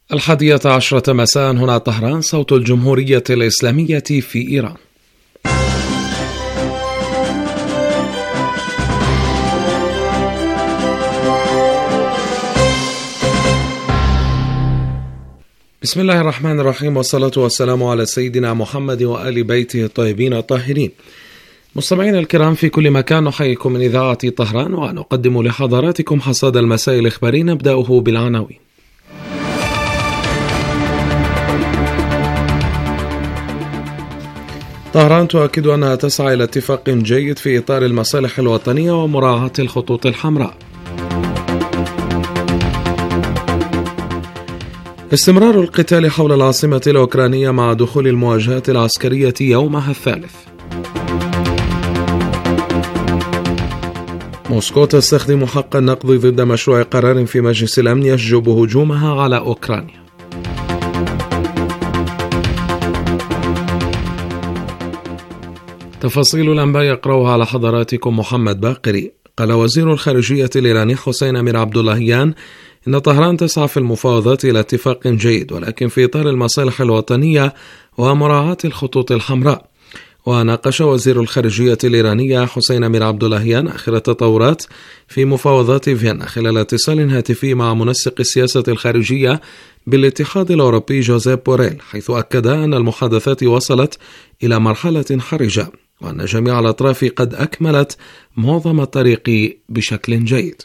11:00 مساء هنا طهران، صوت الجمهورية الإسلامية في إيران. بسم الله الرحمن الرحيم، والصلاة والسلام على سيدنا محمد وآل بيته الطيبين الطاهرين. مستمعينا الكرام في كل مكان، نحييكم من إذاعة طهران ونقدم لحضراتكم حصاد المساء الإخباري، نبدأه بالعناوين. طهران تؤكد أنها تسعى إلى اتفاق جيد في إطار المصالح الوطنية ومراعاة الخطوط الحمراء. استمرار القتال حول العاصمة الأوكرانية مع دخول المواجهات العسكرية يومها الثالث. موسكو تستخدم حق النقض ضد مشروع قرار في مجلس الأمن يشجب هجومها على أوكرانيا. تفاصيل الأنباء يقرأها على حضراتكم محمد باقري. قال وزير الخارجية الإيراني حسين أمير عبداللهيان إن طهران تسعى في المفاوضات إلى اتفاق جيد، ولكن في إطار المصالح الوطنية ومراعاة الخطوط الحمراء. وناقش وزير الخارجية الإيرانية حسين أمير عبداللهيان آخر التطورات في مفاوضات فيينا خلال اتصال هاتفي مع منسق السياسة الخارجية بالاتحاد الأوروبي جوزيف بوريل، حيث أكد أن المحادثات وصلت إلى مرحلة حرجة، وأن جميع الأطراف قد أكملت معظم الطريق بشكل جيد.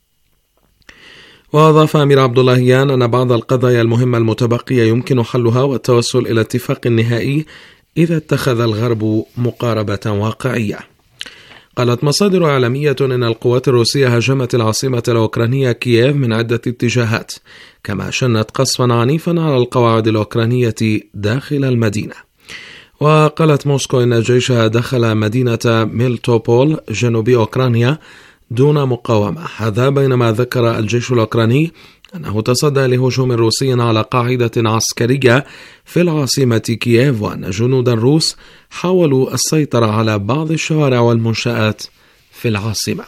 وأضاف أمير عبداللهيان أن بعض القضايا المهمة المتبقية يمكن حلها والتوصل إلى اتفاق نهائي إذا اتخذ الغرب مقاربة واقعية. قالت مصادر إعلامية أن القوات الروسية هاجمت العاصمة الأوكرانية كييف من عدة اتجاهات، كما شنت قصفا عنيفا على القواعد الأوكرانية داخل المدينة. وقالت موسكو إن جيشها دخل مدينة ميلتوبول جنوب أوكرانيا دون مقاومة، هذا بينما ذكر الجيش الأوكراني أنه تصدى لهجوم روسي على قاعدة عسكرية في العاصمة كييف، وأن جنود الروس حاولوا السيطرة على بعض الشوارع والمنشآت في العاصمة.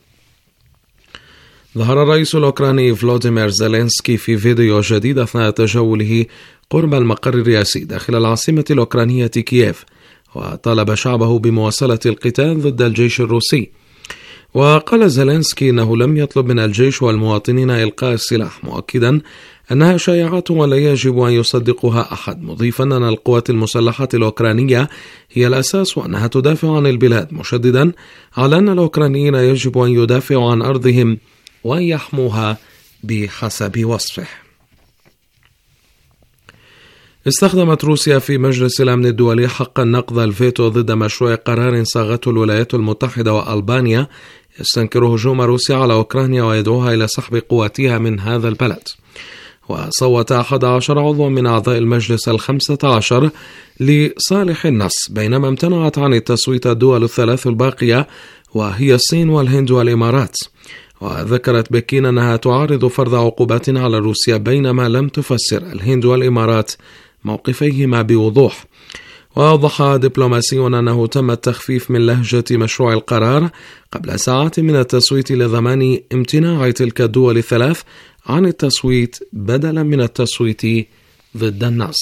ظهر الرئيس الأوكراني فلوديمير زيلينسكي في فيديو جديد أثناء تجوله قرب المقر الرئاسي داخل العاصمة الأوكرانية كييف، وطالب شعبه بمواصلة القتال ضد الجيش الروسي. وقال زيلينسكي إنه لم يطلب من الجيش والمواطنين إلقاء السلاح، مؤكدا أنها شائعات ولا يجب أن يصدقها أحد، مضيفا أن القوات المسلحة الأوكرانية هي الأساس وأنها تدافع عن البلاد، مشددا على أن الأوكرانيين يجب أن يدافعوا عن أرضهم وأن يحموها بحسب وصفه. استخدمت روسيا في مجلس الأمن الدولي حق النقض الفيتو ضد مشروع قرار صاغته الولايات المتحدة وألبانيا يستنكر هجوم روسيا على أوكرانيا ويدعوها إلى سحب قواتها من هذا البلد. وصوت 11 عضوا من أعضاء المجلس 15 لصالح النص، بينما امتنعت عن التصويت الدول الثلاث الباقية وهي الصين والهند والإمارات. وذكرت بكين أنها تعارض فرض عقوبات على روسيا، بينما لم تفسر الهند والإمارات موقفيهما بوضوح. وأوضح دبلوماسيون أنه تم التخفيف من لهجة مشروع القرار قبل ساعات من التصويت لضمان امتناع تلك الدول الثلاث عن التصويت بدلا من التصويت ضد النص.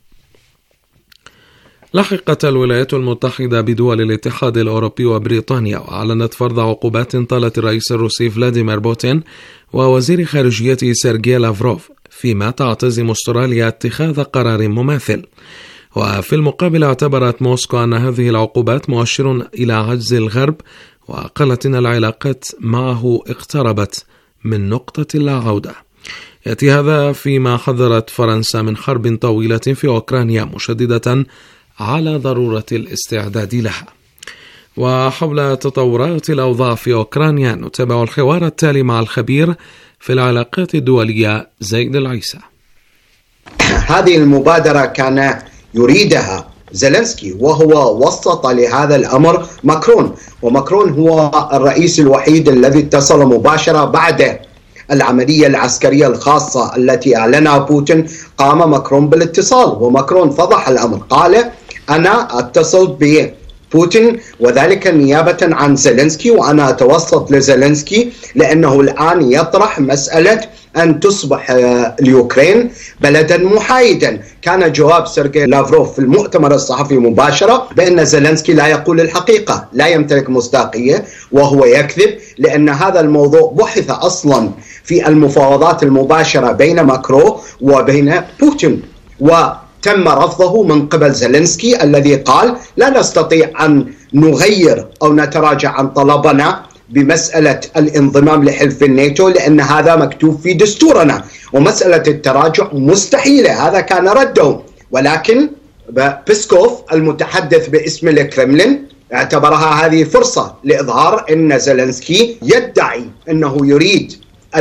لحقت الولايات المتحدة بدول الاتحاد الأوروبي وبريطانيا، وأعلنت فرض عقوبات طالت الرئيس الروسي فلاديمير بوتين ووزير خارجيته سيرجي لافروف، فيما تعتزم أستراليا اتخاذ قرار مماثل. وفي المقابل اعتبرت موسكو أن هذه العقوبات مؤشر إلى عجز الغرب، وقالت إن العلاقات معه اقتربت من نقطة لا عودة. يأتي هذا فيما حذرت فرنسا من حرب طويلة في أوكرانيا، مشددة على ضرورة الاستعداد لها. وحول تطورات الأوضاع في أوكرانيا نتابع الحوار التالي مع الخبير في العلاقات الدولية زيد العيسى. هذه المبادرة كان يريدها زيلينسكي، وهو وسط لهذا الأمر ماكرون، وماكرون هو الرئيس الوحيد الذي اتصل مباشرة بعد العملية العسكرية الخاصة التي أعلنها بوتين. قام ماكرون بالاتصال، وماكرون فضح الأمر، قال أنا أتصل بوتين، وذلك نيابة عن زيلينسكي. وأنا أتوسط لزيلينسكي لأنه الآن يطرح مسألة أن تصبح اليوكرين بلدا محايدا. كان جواب سيرجي لافروف في المؤتمر الصحفي مباشرة بأن زيلينسكي لا يقول الحقيقة، لا يمتلك مصداقية، وهو يكذب، لأن هذا الموضوع بحث أصلا في المفاوضات المباشرة بين ماكرون وبين بوتين، وتم رفضه من قبل زيلينسكي الذي قال لا نستطيع أن نغير أو نتراجع عن طلبنا بمسألة الانضمام لحلف الناتو لأن هذا مكتوب في دستورنا، ومسألة التراجع مستحيلة. هذا كان رده. ولكن بيسكوف المتحدث باسم الكرملين اعتبرها هذه فرصة لإظهار أن زيلينسكي يدعي أنه يريد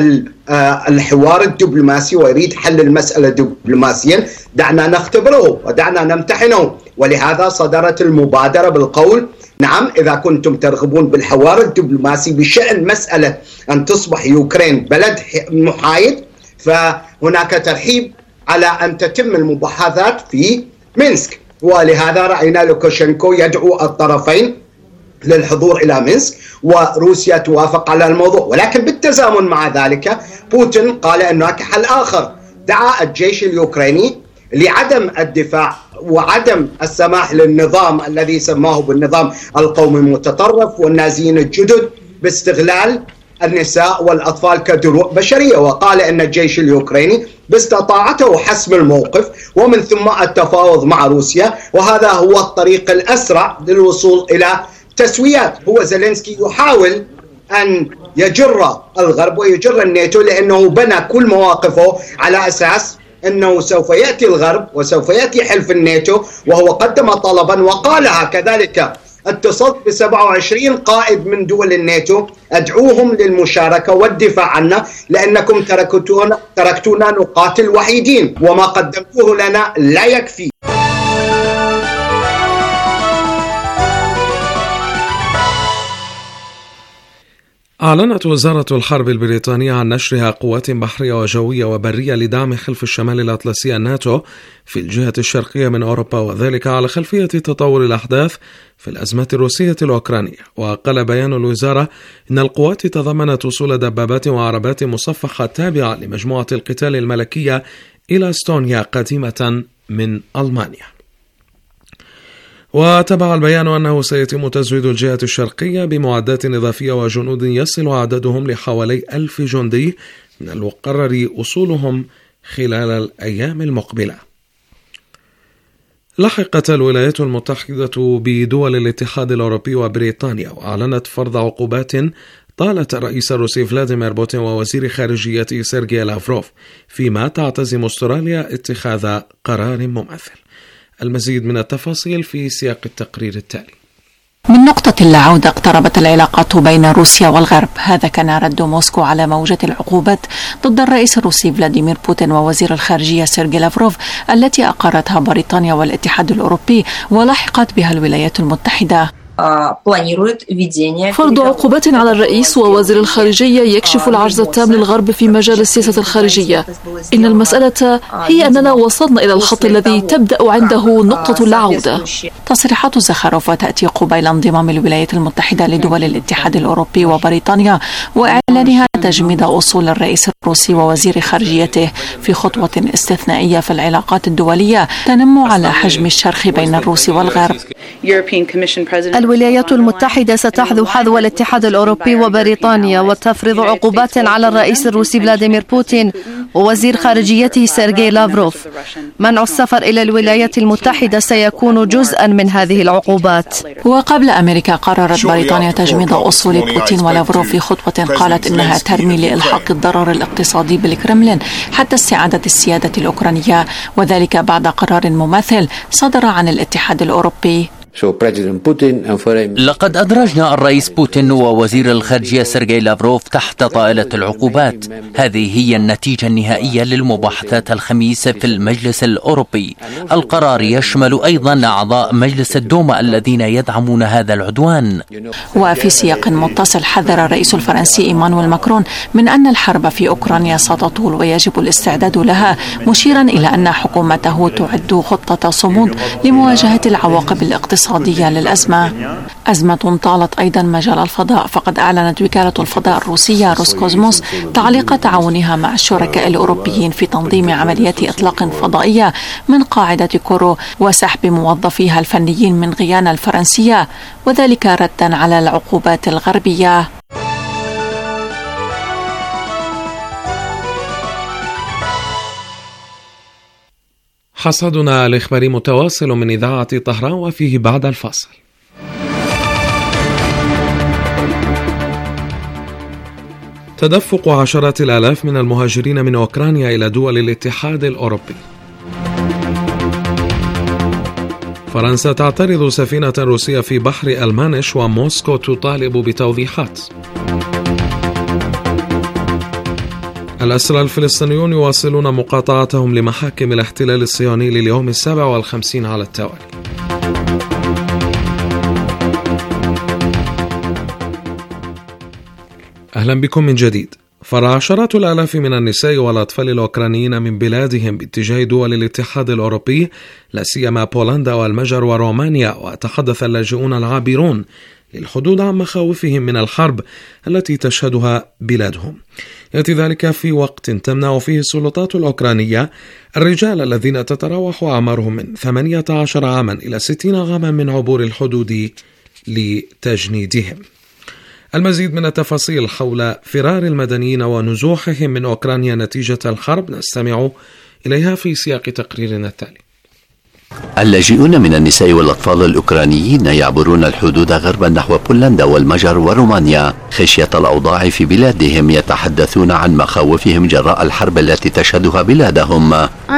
الحوار الدبلوماسي ويريد حل المسألة دبلوماسيا. دعنا نختبره ودعنا نمتحنه. ولهذا صدرت المبادرة بالقول نعم إذا كنتم ترغبون بالحوار الدبلوماسي بشأن مسألة أن تصبح يوكرين بلد محايد، فهناك ترحيب على أن تتم المباحثات في مينسك. ولهذا رأينا لوكاشينكو يدعو الطرفين للحضور إلى مينسك، وروسيا توافق على الموضوع. ولكن بالتزامن مع ذلك بوتين قال أن هناك حل آخر، دعا الجيش اليوكراني لعدم الدفاع وعدم السماح للنظام الذي سماه بالنظام القومي المتطرف والنازيين الجدد باستغلال النساء والأطفال كدروع بشرية. وقال أن الجيش اليوكراني باستطاعته حسم الموقف ومن ثم التفاوض مع روسيا، وهذا هو الطريق الأسرع للوصول إلى تسويات. هو زيلينسكي يحاول أن يجر الغرب ويجر الناتو لأنه بنى كل مواقفه على أساس أنه سوف يأتي الغرب وسوف يأتي حلف الناتو، وهو قدم طلبا وقالها كذلك. اتصلت ب27 قائد من دول الناتو أدعوهم للمشاركة والدفاع عنا لأنكم تركتونا نقاتل وحيدين وما قدمتوه لنا لا يكفي. أعلنت وزارة الحرب البريطانية عن نشرها قوات بحرية وجوية وبرية لدعم حلف الشمال الأطلسي الناتو في الجهة الشرقية من أوروبا، وذلك على خلفية تطور الأحداث في الأزمة الروسية الأوكرانية. وقال بيان الوزارة إن القوات تضمنت وصول دبابات وعربات مصفحة تابعة لمجموعة القتال الملكية إلى استونيا قادمة من ألمانيا. وتبع البيان أنه سيتم تزويد الجهة الشرقية بمعدات إضافية وجنود يصل عددهم لحوالي 1000 جندي من المقرر وصولهم خلال الأيام المقبلة. لحقت الولايات المتحدة بدول الاتحاد الأوروبي وبريطانيا وأعلنت فرض عقوبات طالت الرئيس الروسي فلاديمير بوتين ووزير خارجيته سيرجي لافروف، فيما تعتزم أستراليا اتخاذ قرار مماثل. المزيد من التفاصيل في سياق التقرير التالي. من نقطة العودة اقتربت العلاقات بين روسيا والغرب. هذا كان رد موسكو على موجة العقوبات ضد الرئيس الروسي فلاديمير بوتين ووزير الخارجية سيرجي لافروف التي أقرتها بريطانيا والاتحاد الأوروبي ولحقت بها الولايات المتحدة. فرض عقوبات على الرئيس ووزير الخارجية يكشف العجز التام للغرب في مجال السياسة الخارجية. إن المسألة هي أننا وصلنا إلى الخط الذي تبدأ عنده نقطة العودة. تصريحات زخاروف تأتي قبيل انضمام الولايات المتحدة لدول الاتحاد الأوروبي وبريطانيا وإعلانها تجميد أصول الرئيس الروسي ووزير خارجيته في خطوة استثنائية في العلاقات الدولية تنم على حجم الشرخ بين الروس والغرب. الولايات المتحدة ستحذو حذو الاتحاد الأوروبي وبريطانيا وتفرض عقوبات على الرئيس الروسي فلاديمير بوتين ووزير خارجيته سيرجي لافروف. منع السفر إلى الولايات المتحدة سيكون جزءا من هذه العقوبات. وقبل أمريكا قررت بريطانيا تجميد أصول بوتين ولافروف في خطوة قالت إنها ترمي لإلحاق الضرر الاقتصادي بالكرملين حتى استعادة السيادة الأوكرانية، وذلك بعد قرار مماثل صدر عن الاتحاد الأوروبي. لقد أدرجنا الرئيس بوتين ووزير الخارجية سيرجي لافروف تحت طائلة العقوبات. هذه هي النتيجة النهائية للمباحثات الخميس في المجلس الأوروبي. القرار يشمل أيضا أعضاء مجلس الدوما الذين يدعمون هذا العدوان. وفي سياق متصل حذر الرئيس الفرنسي إيمانويل ماكرون من أن الحرب في أوكرانيا ستطول ويجب الاستعداد لها، مشيرا إلى أن حكومته تعد خطة صمود لمواجهة العواقب الاقتصادية الاقتصادية للأزمة. أزمة طالت أيضا مجال الفضاء، فقد أعلنت وكالة الفضاء الروسية روسكوزموس تعليق تعاونها مع الشركاء الأوروبيين في تنظيم عمليات إطلاق فضائية من قاعدة كورو وسحب موظفيها الفنيين من غيانا الفرنسية، وذلك ردا على العقوبات الغربية. حصادنا الإخباري متواصل من إذاعة طهران، وفيه بعد الفاصل. تدفق عشرات الآلاف من المهاجرين من أوكرانيا إلى دول الاتحاد الأوروبي. فرنسا تعترض سفينة روسية في بحر المانش، وموسكو تطالب بتوضيحات. الأسرى الفلسطينيون يواصلون مقاطعتهم لمحاكم الاحتلال الصهيوني لليوم 57 على التوالي. أهلا بكم من جديد. فعشرات الآلاف من النساء والأطفال الأوكرانيين من بلادهم باتجاه دول الاتحاد الأوروبي، لا سيما بولندا والمجر ورومانيا، وتحدث اللاجئون العابرون للحدود عن مخاوفهم من الحرب التي تشهدها بلادهم. يأتي ذلك في وقت تمنع فيه السلطات الأوكرانية الرجال الذين تتراوح أعمارهم من 18 عاما إلى 60 عاما من عبور الحدود لتجنيدهم. المزيد من التفاصيل حول فرار المدنيين ونزوحهم من أوكرانيا نتيجة الحرب نستمع إليها في سياق تقريرنا التالي. اللاجئون من النساء والأطفال الأوكرانيين يعبرون الحدود غربا نحو بولندا والمجر ورومانيا خشية الأوضاع في بلادهم. يتحدثون عن مخاوفهم جراء الحرب التي تشهدها بلادهم.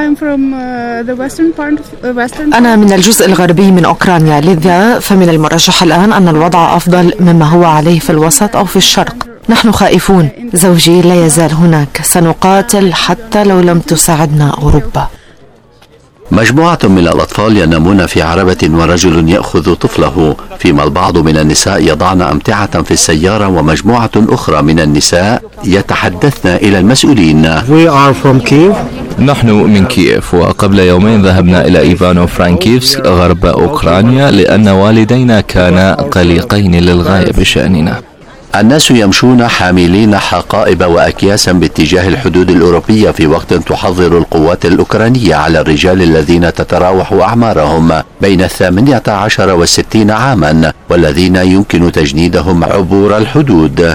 أنا من الجزء الغربي من أوكرانيا، لذا فمن المرجح الآن أن الوضع أفضل مما هو عليه في الوسط أو في الشرق. نحن خائفون، زوجي لا يزال هناك، سنقاتل حتى لو لم تساعدنا أوروبا. مجموعة من الأطفال ينامون في عربة ورجل يأخذ طفله، فيما البعض من النساء يضعن أمتعة في السيارة، ومجموعة أخرى من النساء يتحدثن إلى المسؤولين. نحن من كييف، وقبل يومين ذهبنا إلى إيفانو فرانكيفسك غرب أوكرانيا لأن والدينا كانا قلقين للغاية بشأننا. الناس يمشون حاملين حقائب وأكياسا باتجاه الحدود الأوروبية في وقت تحظر القوات الأوكرانية على الرجال الذين تتراوح أعمارهم بين 18 و60 عاما والذين يمكن تجنيدهم عبور الحدود.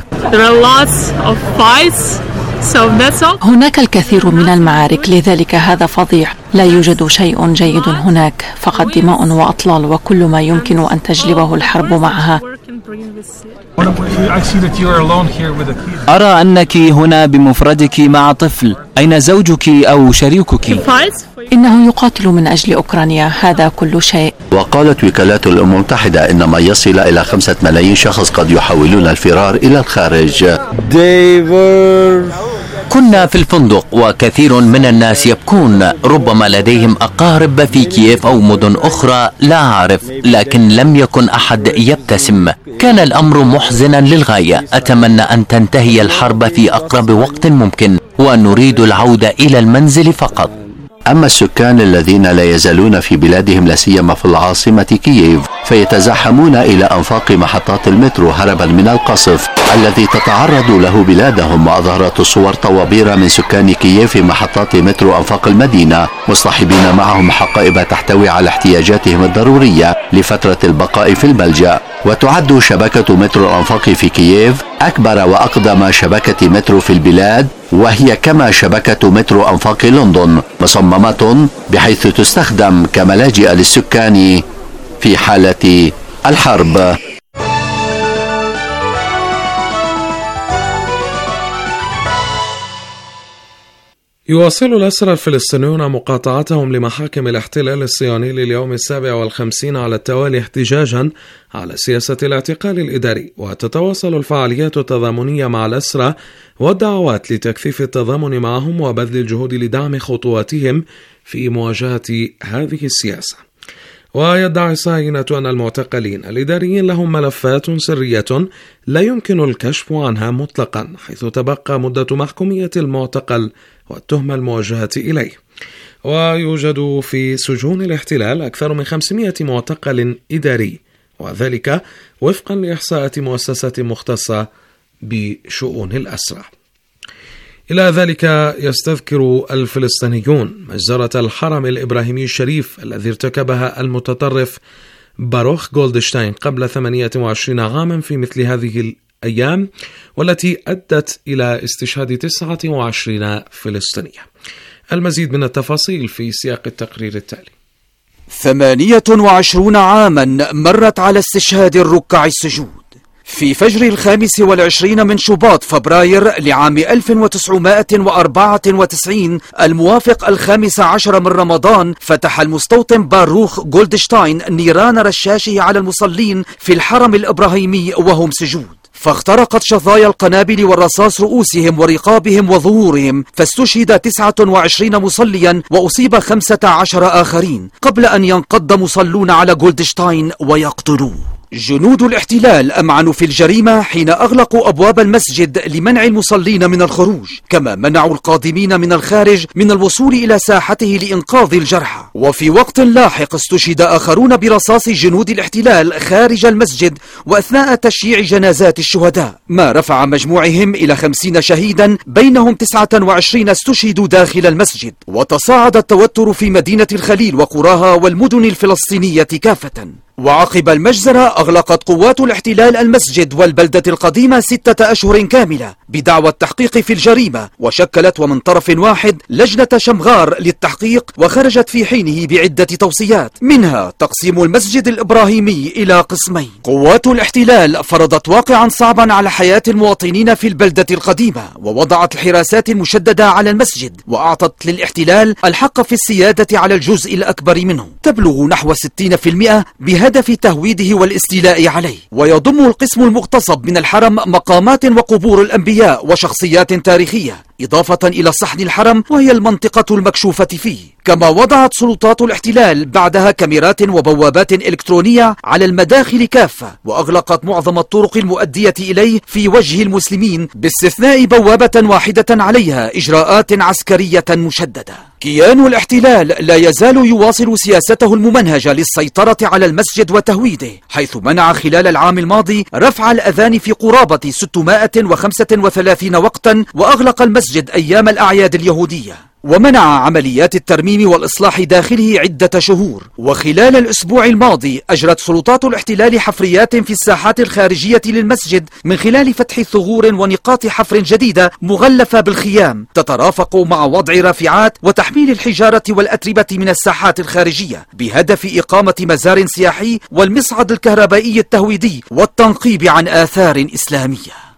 هناك الكثير من المعارك، لذلك هذا فظيع. لا يوجد شيء جيد هناك، فقط دماء وأطلال وكل ما يمكن أن تجلبه الحرب معها. أرى أنك هنا بمفردك مع طفل، أين زوجك أو شريكك؟ إنه يقاتل من أجل أوكرانيا، هذا كل شيء. وقالت وكالات الأمم المتحدة إن ما يصل إلى 5 ملايين شخص قد يحاولون الفرار إلى الخارج. كنا في الفندق وكثير من الناس يبكون، ربما لديهم أقارب في كييف أو مدن أخرى لا أعرف، لكن لم يكن أحد يبتسم. كان الأمر محزنا للغاية. أتمنى أن تنتهي الحرب في أقرب وقت ممكن، ونريد العودة إلى المنزل فقط. أما السكان الذين لا يزالون في بلادهم لا سيما في العاصمة كييف فيتزاحمون إلى أنفاق محطات المترو هربا من القصف الذي تتعرض له بلادهم. وأظهرت الصور طوابير من سكان كييف في محطات مترو أنفاق المدينة مصطحبين معهم حقائب تحتوي على احتياجاتهم الضرورية لفترة البقاء في الملجأ. وتعد شبكة مترو الأنفاق في كييف أكبر وأقدم شبكة مترو في البلاد، وهي كما شبكة مترو أنفاق لندن مصممة بحيث تستخدم كملاجئ للسكان في حالة الحرب. يواصل الأسرى الفلسطينيون مقاطعتهم لمحاكم الاحتلال الصهيوني لليوم 57 على التوالي احتجاجا على سياسة الاعتقال الإداري، وتتواصل الفعاليات التضامنية مع الأسرى والدعوات لتكثيف التضامن معهم وبذل الجهود لدعم خطواتهم في مواجهة هذه السياسة. ويدعي الصهاينة أن المعتقلين الإداريين لهم ملفات سرية لا يمكن الكشف عنها مطلقا، حيث تبقى مدة محكومية المعتقل والتهمة الموجهة إليه. ويوجد في سجون الاحتلال أكثر من 500 معتقل إداري، وذلك وفقا لإحصاءات مؤسسة مختصة بشؤون الأسرى. إلى ذلك يستذكر الفلسطينيون مجزرة الحرم الإبراهيمي الشريف الذي ارتكبها المتطرف باروخ جولدشتاين قبل 28 عاما في مثل هذه الأيام، والتي أدت إلى استشهاد 29 فلسطينية. المزيد من التفاصيل في سياق التقرير التالي. 28 عاما مرت على استشهاد الركع السجود. في فجر 25 من شباط فبراير لعام 1994 الموافق 15 من رمضان، فتح المستوطن باروخ جولدشتاين نيران رشاشه على المصلين في الحرم الإبراهيمي وهم سجود، فاخترقت شظايا القنابل والرصاص رؤوسهم ورقابهم وظهورهم، فاستشهد 29 مصليا وأصيب 15 آخرين قبل أن ينقض مصلون على جولدشتاين ويقتلوه. جنود الاحتلال أمعنوا في الجريمة حين أغلقوا أبواب المسجد لمنع المصلين من الخروج، كما منعوا القادمين من الخارج من الوصول إلى ساحته لإنقاذ الجرحى. وفي وقت لاحق استشهد آخرون برصاص جنود الاحتلال خارج المسجد وأثناء تشييع جنازات الشهداء، ما رفع مجموعهم إلى 50 شهيدا، بينهم 29 استشهدوا داخل المسجد. وتصاعد التوتر في مدينة الخليل وقراها والمدن الفلسطينية كافة. وعقب المجزرة أغلقت قوات الاحتلال المسجد والبلدة القديمة 6 أشهر كاملة بدعوى التحقيق في الجريمة، وشكلت ومن طرف واحد لجنة شمغار للتحقيق، وخرجت في حينه بعدة توصيات، منها تقسيم المسجد الإبراهيمي إلى قسمين. قوات الاحتلال فرضت واقعا صعبا على حياة المواطنين في البلدة القديمة، ووضعت الحراسات المشددة على المسجد، وأعطت للاحتلال الحق في السيادة على الجزء الأكبر منه، تبلغ نحو 60% بهدف تهويده والاستيلاء عليه. ويضم القسم المغتصب من الحرم مقامات وقبور الأنبياء وشخصيات تاريخية، إضافة إلى صحن الحرم وهي المنطقة المكشوفة فيه. كما وضعت سلطات الاحتلال بعدها كاميرات وبوابات إلكترونية على المداخل كافة، وأغلقت معظم الطرق المؤدية إليه في وجه المسلمين باستثناء بوابة واحدة عليها إجراءات عسكرية مشددة. كيان الاحتلال لا يزال يواصل سياسته الممنهجة للسيطرة على المسجد وتهويده، حيث منع خلال العام الماضي رفع الأذان في قرابة 635 وقتا، وأغلق المسجد أيام الأعياد اليهودية، ومنع عمليات الترميم والإصلاح داخله عدة شهور. وخلال الأسبوع الماضي أجرت سلطات الاحتلال حفريات في الساحات الخارجية للمسجد من خلال فتح ثغور ونقاط حفر جديدة مغلفة بالخيام تترافق مع وضع رافعات وتحميل الحجارة والأتربة من الساحات الخارجية، بهدف إقامة مزار سياحي والمصعد الكهربائي التهويدي والتنقيب عن آثار إسلامية.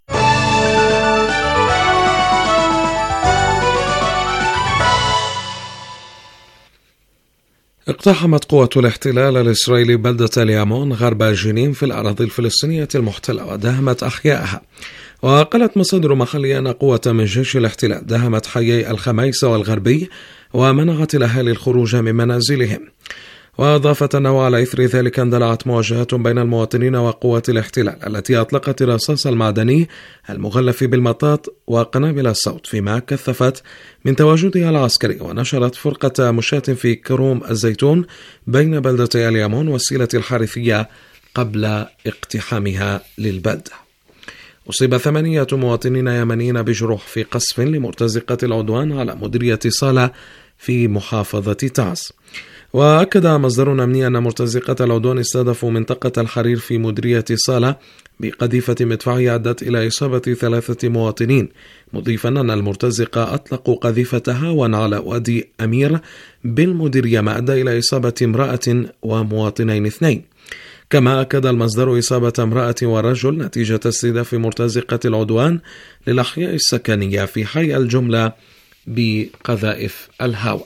اقتحمت قوة الاحتلال الإسرائيلي بلدة اليامون غرب جنين في الأراضي الفلسطينية المحتلة وداهمت أحيائها. وقالت مصادر محلية أن قوة من جيش الاحتلال داهمت حيي الخميسة والغربي ومنعت الأهالي الخروج من منازلهم. وأضافت أنه على إثر ذلك اندلعت مواجهات بين المواطنين وقوات الاحتلال التي أطلقت الرصاص المعدني المغلف بالمطاط وقنابل الصوت، فيما كثفت من تواجدها العسكري ونشرت فرقة مشاة في كروم الزيتون بين بلدتي اليامون والسيلة الحارثية قبل اقتحامها للبلدة. أصيب 8 مواطنين يمنيين بجروح في قصف لمرتزقة العدوان على مديرية صالة في محافظة تعز. وأكد مصدر أمني أن مرتزقة العدوان استهدفوا منطقة الحرير في مديرية صالة بقذيفة مدفعية أدت إلى إصابة 3 مواطنين، مضيفا أن المرتزقة أطلقوا قذيفة هاون على وادي أمير بالمديرية ما أدى إلى إصابة امرأة ومواطنين 2. كما أكد المصدر إصابة امرأة ورجل نتيجة استهداف مرتزقة العدوان للأحياء السكنية في حي الجملة بقذائف الهاون.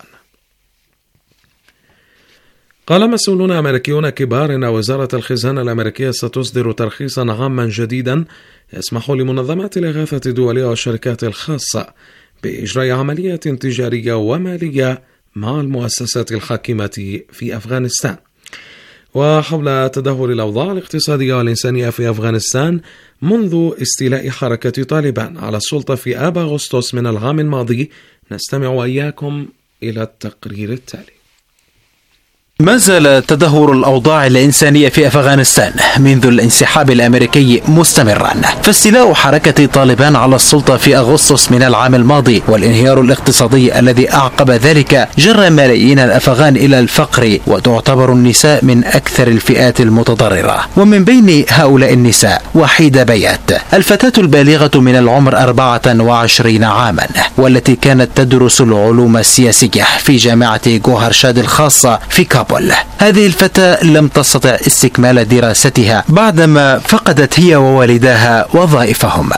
قال مسؤولون أمريكيون كبار إن وزارة الخزانة الأمريكية ستصدر ترخيصا عاما جديدا يسمح لمنظمات الإغاثة الدولية والشركات الخاصة بإجراء عمليات تجارية ومالية مع المؤسسات الحاكمة في أفغانستان. وحول تدهور الأوضاع الاقتصادية والإنسانية في أفغانستان منذ استيلاء حركة طالبان على السلطة في آب أغسطس من العام الماضي، نستمع وإياكم إلى التقرير التالي. ما زال تدهور الأوضاع الإنسانية في أفغانستان منذ الانسحاب الأمريكي مستمرا، فاستيلاء حركة طالبان على السلطة في أغسطس من العام الماضي والانهيار الاقتصادي الذي أعقب ذلك جر ملايين الأفغان إلى الفقر، وتعتبر النساء من أكثر الفئات المتضررة. ومن بين هؤلاء النساء وحيدة بيات، الفتاة البالغة من العمر 24 عاما، والتي كانت تدرس العلوم السياسية في جامعة جوهرشاد الخاصة في كابول. هذه الفتاة لم تستطع استكمال دراستها بعدما فقدت هي ووالداها وظائفهما.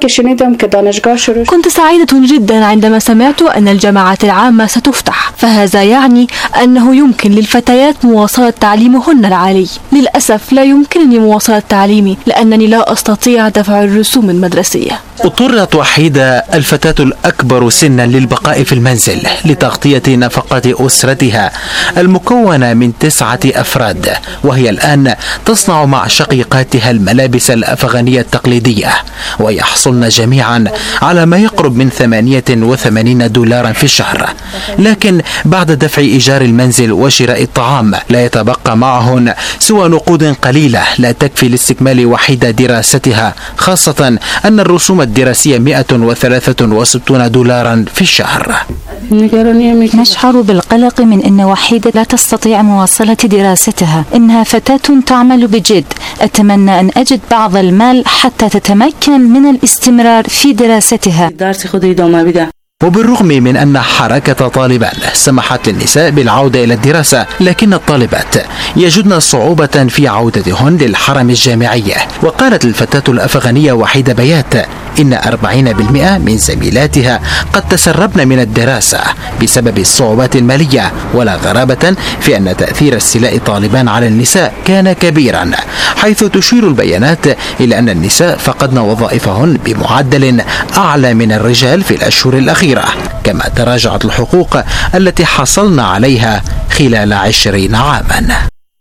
كنت سعيدة جدا عندما سمعت أن الجامعات العامة ستفتح، فهذا يعني أنه يمكن للفتيات مواصلة تعليمهن العالي. للأسف لا يمكنني مواصلة تعليمي لأنني لا أستطيع دفع الرسوم المدرسية. اضطرت وحيدة الفتاة الأكبر سنا للبقاء في المنزل لتغطية نفقات أسرتها المكونة من 9 أفراد، وهي الآن تصنع مع شقيقاتها الملابس الأفغانية التقليدية، ويحصلن جميعا على ما يقرب من 88 دولارا في الشهر. لكن بعد دفع إيجار المنزل وشراء الطعام لا يتبقى معهن سوى نقود قليلة لا تكفي لاستكمال وحيدة دراستها، خاصة أن الرسوم الدراسية 163 دولارا في الشهر. نشعر بالقلق من أن وحيدة لا تستطيع مواصلة دراستها. إنها فتاة تعمل بجد. أتمنى أن أجد بعض المال حتى تتمكن من الاستمرار في دراستها. وبالرغم من أن حركة طالبان سمحت للنساء بالعودة إلى الدراسة، لكن الطالبات يجدن صعوبة في عودتهن للحرم الجامعي. وقالت الفتاة الأفغانية وحيدة بيات إن 40% من زميلاتها قد تسربن من الدراسة بسبب الصعوبات المالية، ولا غرابة في أن تأثير استيلاء طالبان على النساء كان كبيرا، حيث تشير البيانات إلى أن النساء فقدن وظائفهن بمعدل أعلى من الرجال في الأشهر الأخيرة، كما تراجعت الحقوق التي حصلنا عليها خلال 20 عاما.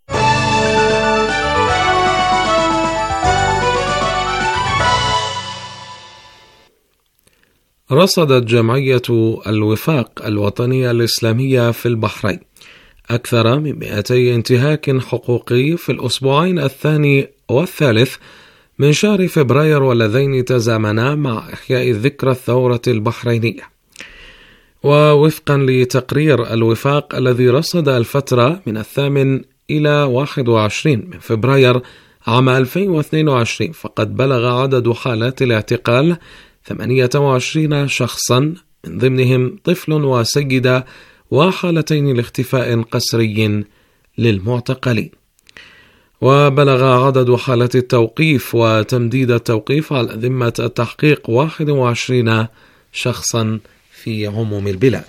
رصدت جمعية الوفاق الوطنية الإسلامية في البحرين أكثر من 200 انتهاك حقوقي في الأسبوعين الثاني والثالث من شهر فبراير، واللذين تزامنا مع إحياء ذكرى الثورة البحرينية. ووفقا لتقرير الوفاق الذي رصد الفترة من 8 إلى 21 من فبراير عام 2022، فقد بلغ عدد حالات الاعتقال 28 شخصا، من ضمنهم طفل وسيدة، وحالتين لاختفاء قسري للمعتقلين. وبلغ عدد حالات التوقيف وتمديد التوقيف على ذمة التحقيق 21 شخصا في عموم البلاد.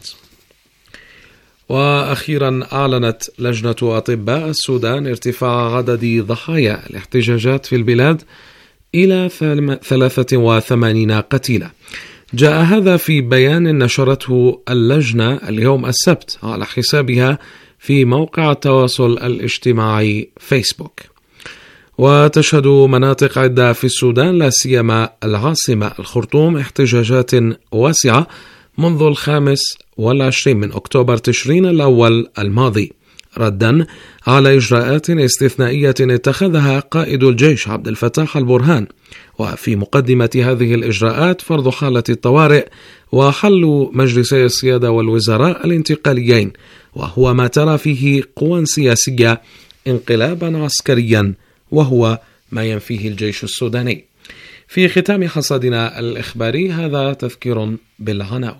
وأخيرا أعلنت لجنة أطباء السودان ارتفاع عدد ضحايا الاحتجاجات في البلاد إلى 83 قتيلا. جاء هذا في بيان نشرته اللجنة اليوم السبت على حسابها في موقع التواصل الاجتماعي فيسبوك. وتشهد مناطق عدة في السودان لا سيما العاصمة الخرطوم احتجاجات واسعة منذ 25 من أكتوبر تشرين الأول الماضي، ردا على إجراءات استثنائية اتخذها قائد الجيش عبد الفتاح البرهان، وفي مقدمة هذه الإجراءات فرض حالة الطوارئ وحل مجلسي السيادة والوزراء الانتقاليين، وهو ما ترى فيه قوى سياسية انقلابا عسكريا، وهو ما ينفيه الجيش السوداني. في ختام حصادنا الإخباري هذا تذكير بالعناوين.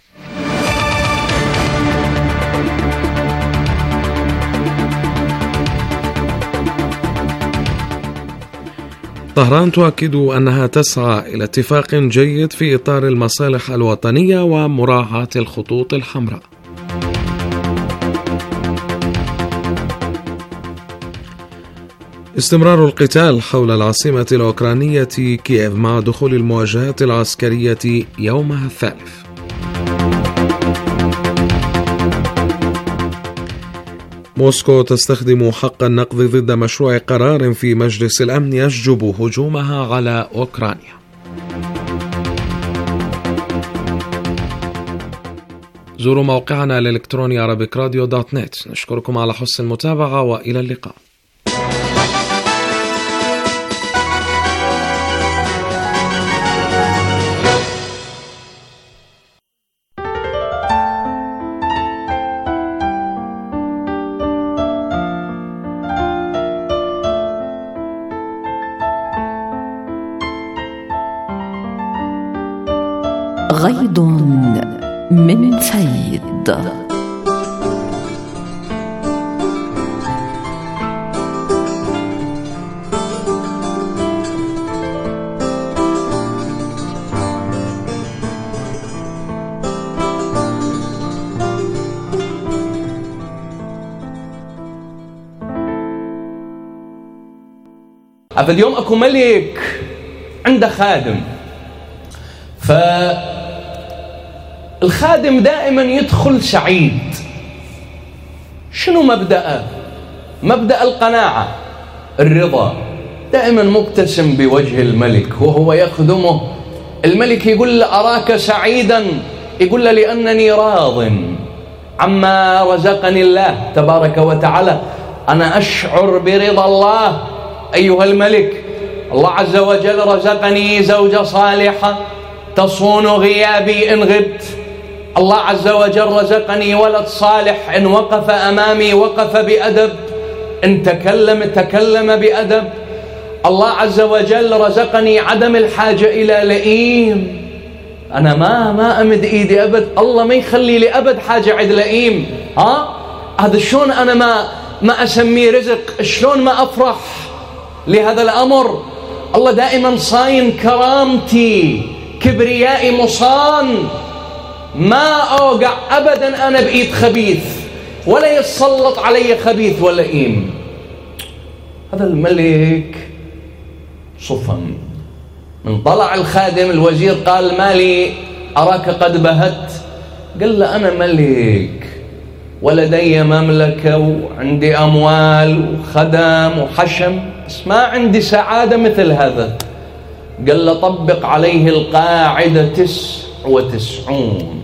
طهران تؤكد أنها تسعى إلى اتفاق جيد في إطار المصالح الوطنية ومراعاة الخطوط الحمراء. استمرار القتال حول العاصمة الأوكرانية كييف مع دخول المواجهات العسكرية يومها الثالث. موسكو تستخدم حق النقض ضد مشروع قرار في مجلس الأمن يشجب هجومها على أوكرانيا. زوروا موقعنا الإلكتروني arabikradio.net. نشكركم على حسن المتابعة وإلى اللقاء. غيض من فيض. اليوم اكو ملك عنده خادم، فالخادم دائما يدخل سعيد. شنو مبدأه؟ مبدأ القناعة، الرضا، دائما مبتسم بوجه الملك وهو يخدمه. الملك يقول له أراك سعيدا، يقول له لأنني راض عما رزقني الله تبارك وتعالى، أنا أشعر برضا الله أيها الملك. الله عز وجل رزقني زوجة صالحة تصون غيابي إن غبت. الله عز وجل رزقني ولد صالح إن وقف أمامي وقف بأدب، إن تكلم بأدب. الله عز وجل رزقني عدم الحاجة إلى لئيم. أنا ما أمد إيدي أبد، الله ما يخلي لي أبد حاجة عند لئيم. هذا شلون أنا ما أسميه رزق؟ شلون ما أفرح لهذا الأمر؟ الله دائما صاين كرامتي، كبريائي مصان، ما أوقع أبدا أنا بإيد خبيث ولا يتسلط علي خبيث ولا إيم. هذا الملك صفن. من طلع الخادم الوزير قال مالي أراك قد بهت. قال له أنا ملك ولدي مملكة وعندي أموال وخدم وحشم، بس ما عندي سعادة مثل هذا. قال له طبق عليه القاعدة 99.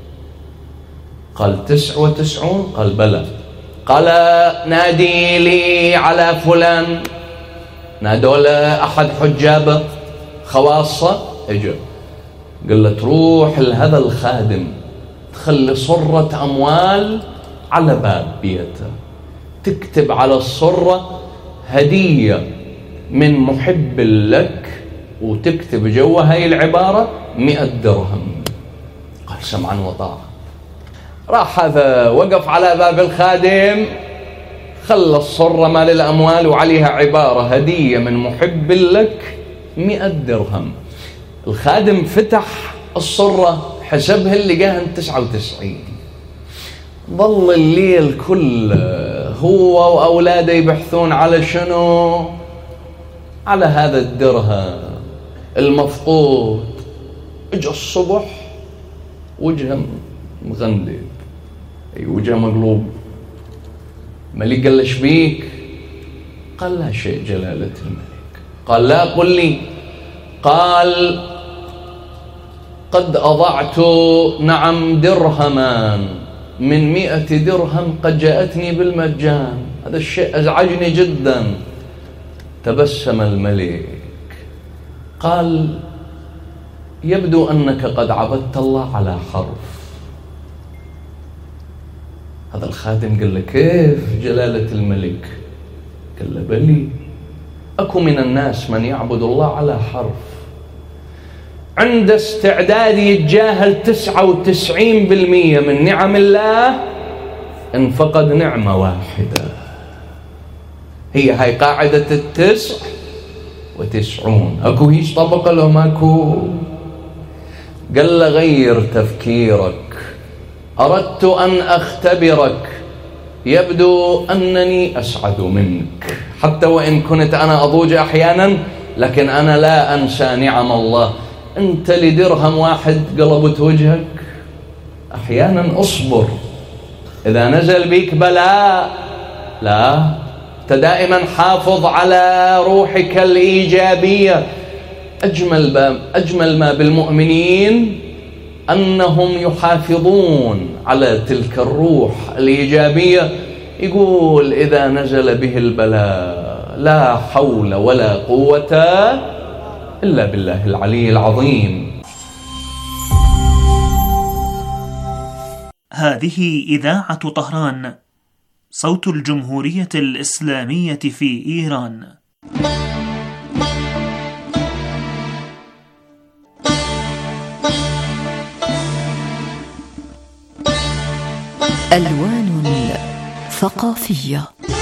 قال 99؟ قال بلى. قال نادي لي على فلان. نادوا له أحد حجابه خواصة، اجا. قال له تروح لهذا الخادم تخلي صرة أموال على باب بيته، تكتب على الصرة هدية من محب لك، وتكتب جوا هاي العبارة 100 درهم. قال سمعا وطاعة. راح هذا وقف على باب الخادم، خلى الصرة مال الأموال وعليها عبارة هدية من محب لك 100 درهم. الخادم فتح الصرة حسبها اللي لقاها 99. ظل الليل كله هو وأولاده يبحثون على شنو؟ على هذا الدرهم المفقود. اجى الصبح وجهه مغندب، أي وجهه مقلوب. ملك قال له شبيك؟ قال لا شيء جلالة الملك. قال لا قل لي. قال قد أضعت نعم درهمان من 100 درهم قد جاءتني بالمجان. هذا الشيء أزعجني جدا. تبسم الملك قال يبدو أنك قد عبدت الله على حرف. هذا الخادم قال له كيف جلالة الملك؟ قال له بلي، أكو من الناس من يعبد الله على حرف، عند استعداد يتجاهل 99% من نعم الله إن فقد نعمة واحدة. هي هاي قاعدة 99. أكو هيش طبقة لو ماكو؟ قال له غير تفكيرك، أردت أن أختبرك، يبدو أنني أسعد منك، حتى وإن كنت أنا أضوج أحيانا لكن أنا لا أنسى نعم الله. أنت لدرهم واحد قلبت وجهك، أحيانا أصبر. إذا نزل بيك بلاء لا، أنت دائما حافظ على روحك الإيجابية. أجمل ما بالمؤمنين أنهم يحافظون على تلك الروح الإيجابية. يقول إذا نزل به البلاء لا حول ولا قوة إلا بالله العلي العظيم. هذه إذاعة طهران، صوت الجمهورية الإسلامية في إيران. ألوان ثقافية.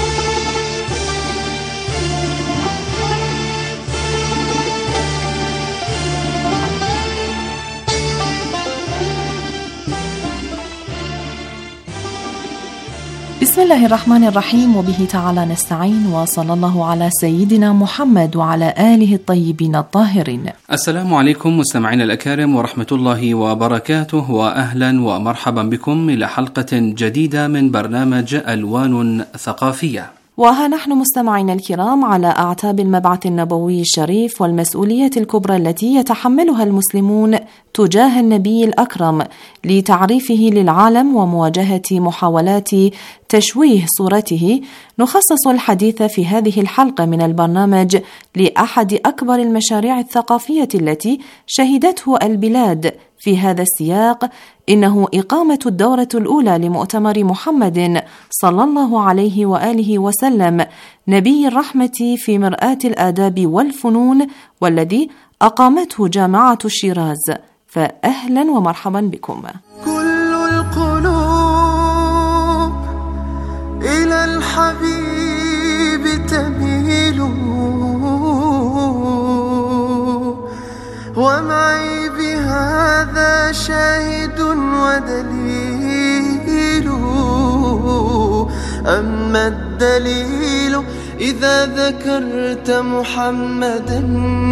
بسم الله الرحمن الرحيم، وبه تعالى نستعين، وصلى الله على سيدنا محمد وعلى آله الطيبين الطاهرين. السلام عليكم مستمعينا الأكارم ورحمة الله وبركاته، وأهلا ومرحبا بكم إلى حلقة جديدة من برنامج ألوان ثقافية. وها نحن مستمعينا الكرام على أعتاب المبعث النبوي الشريف والمسؤولية الكبرى التي يتحملها المسلمون تجاه النبي الأكرم لتعريفه للعالم ومواجهة محاولات تشويه صورته. نخصص الحديث في هذه الحلقة من البرنامج لأحد أكبر المشاريع الثقافية التي شهدته البلاد في هذا السياق، إنه إقامة الدورة الأولى لمؤتمر محمد صلى الله عليه وآله وسلم نبي الرحمة في مرآة الآداب والفنون، والذي أقامته جامعة الشيراز. فأهلا ومرحبا بكم. كل القلوب إلى الحبيب تميل، ومعي بهذا شاهد ودليل. أما الدليل إذا ذكرت محمدا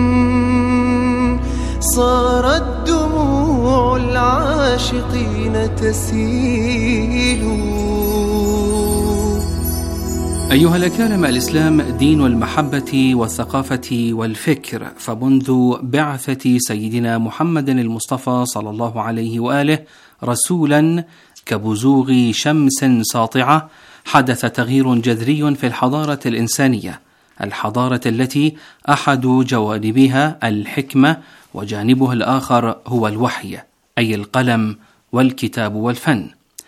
صارت دموع العاشقين تسيل. أيها الأكارم، الإسلام دين المحبة والثقافة والفكر، فمنذ بعثة سيدنا محمد المصطفى صلى الله عليه وآله رسولا كبزوغ شمس ساطعة حدث تغيير جذري في الحضارة الإنسانية، الحضارة التي أحد جوانبها الحكمة وجانبها الآخر هو الوحي، أي القلم والكتاب والفن.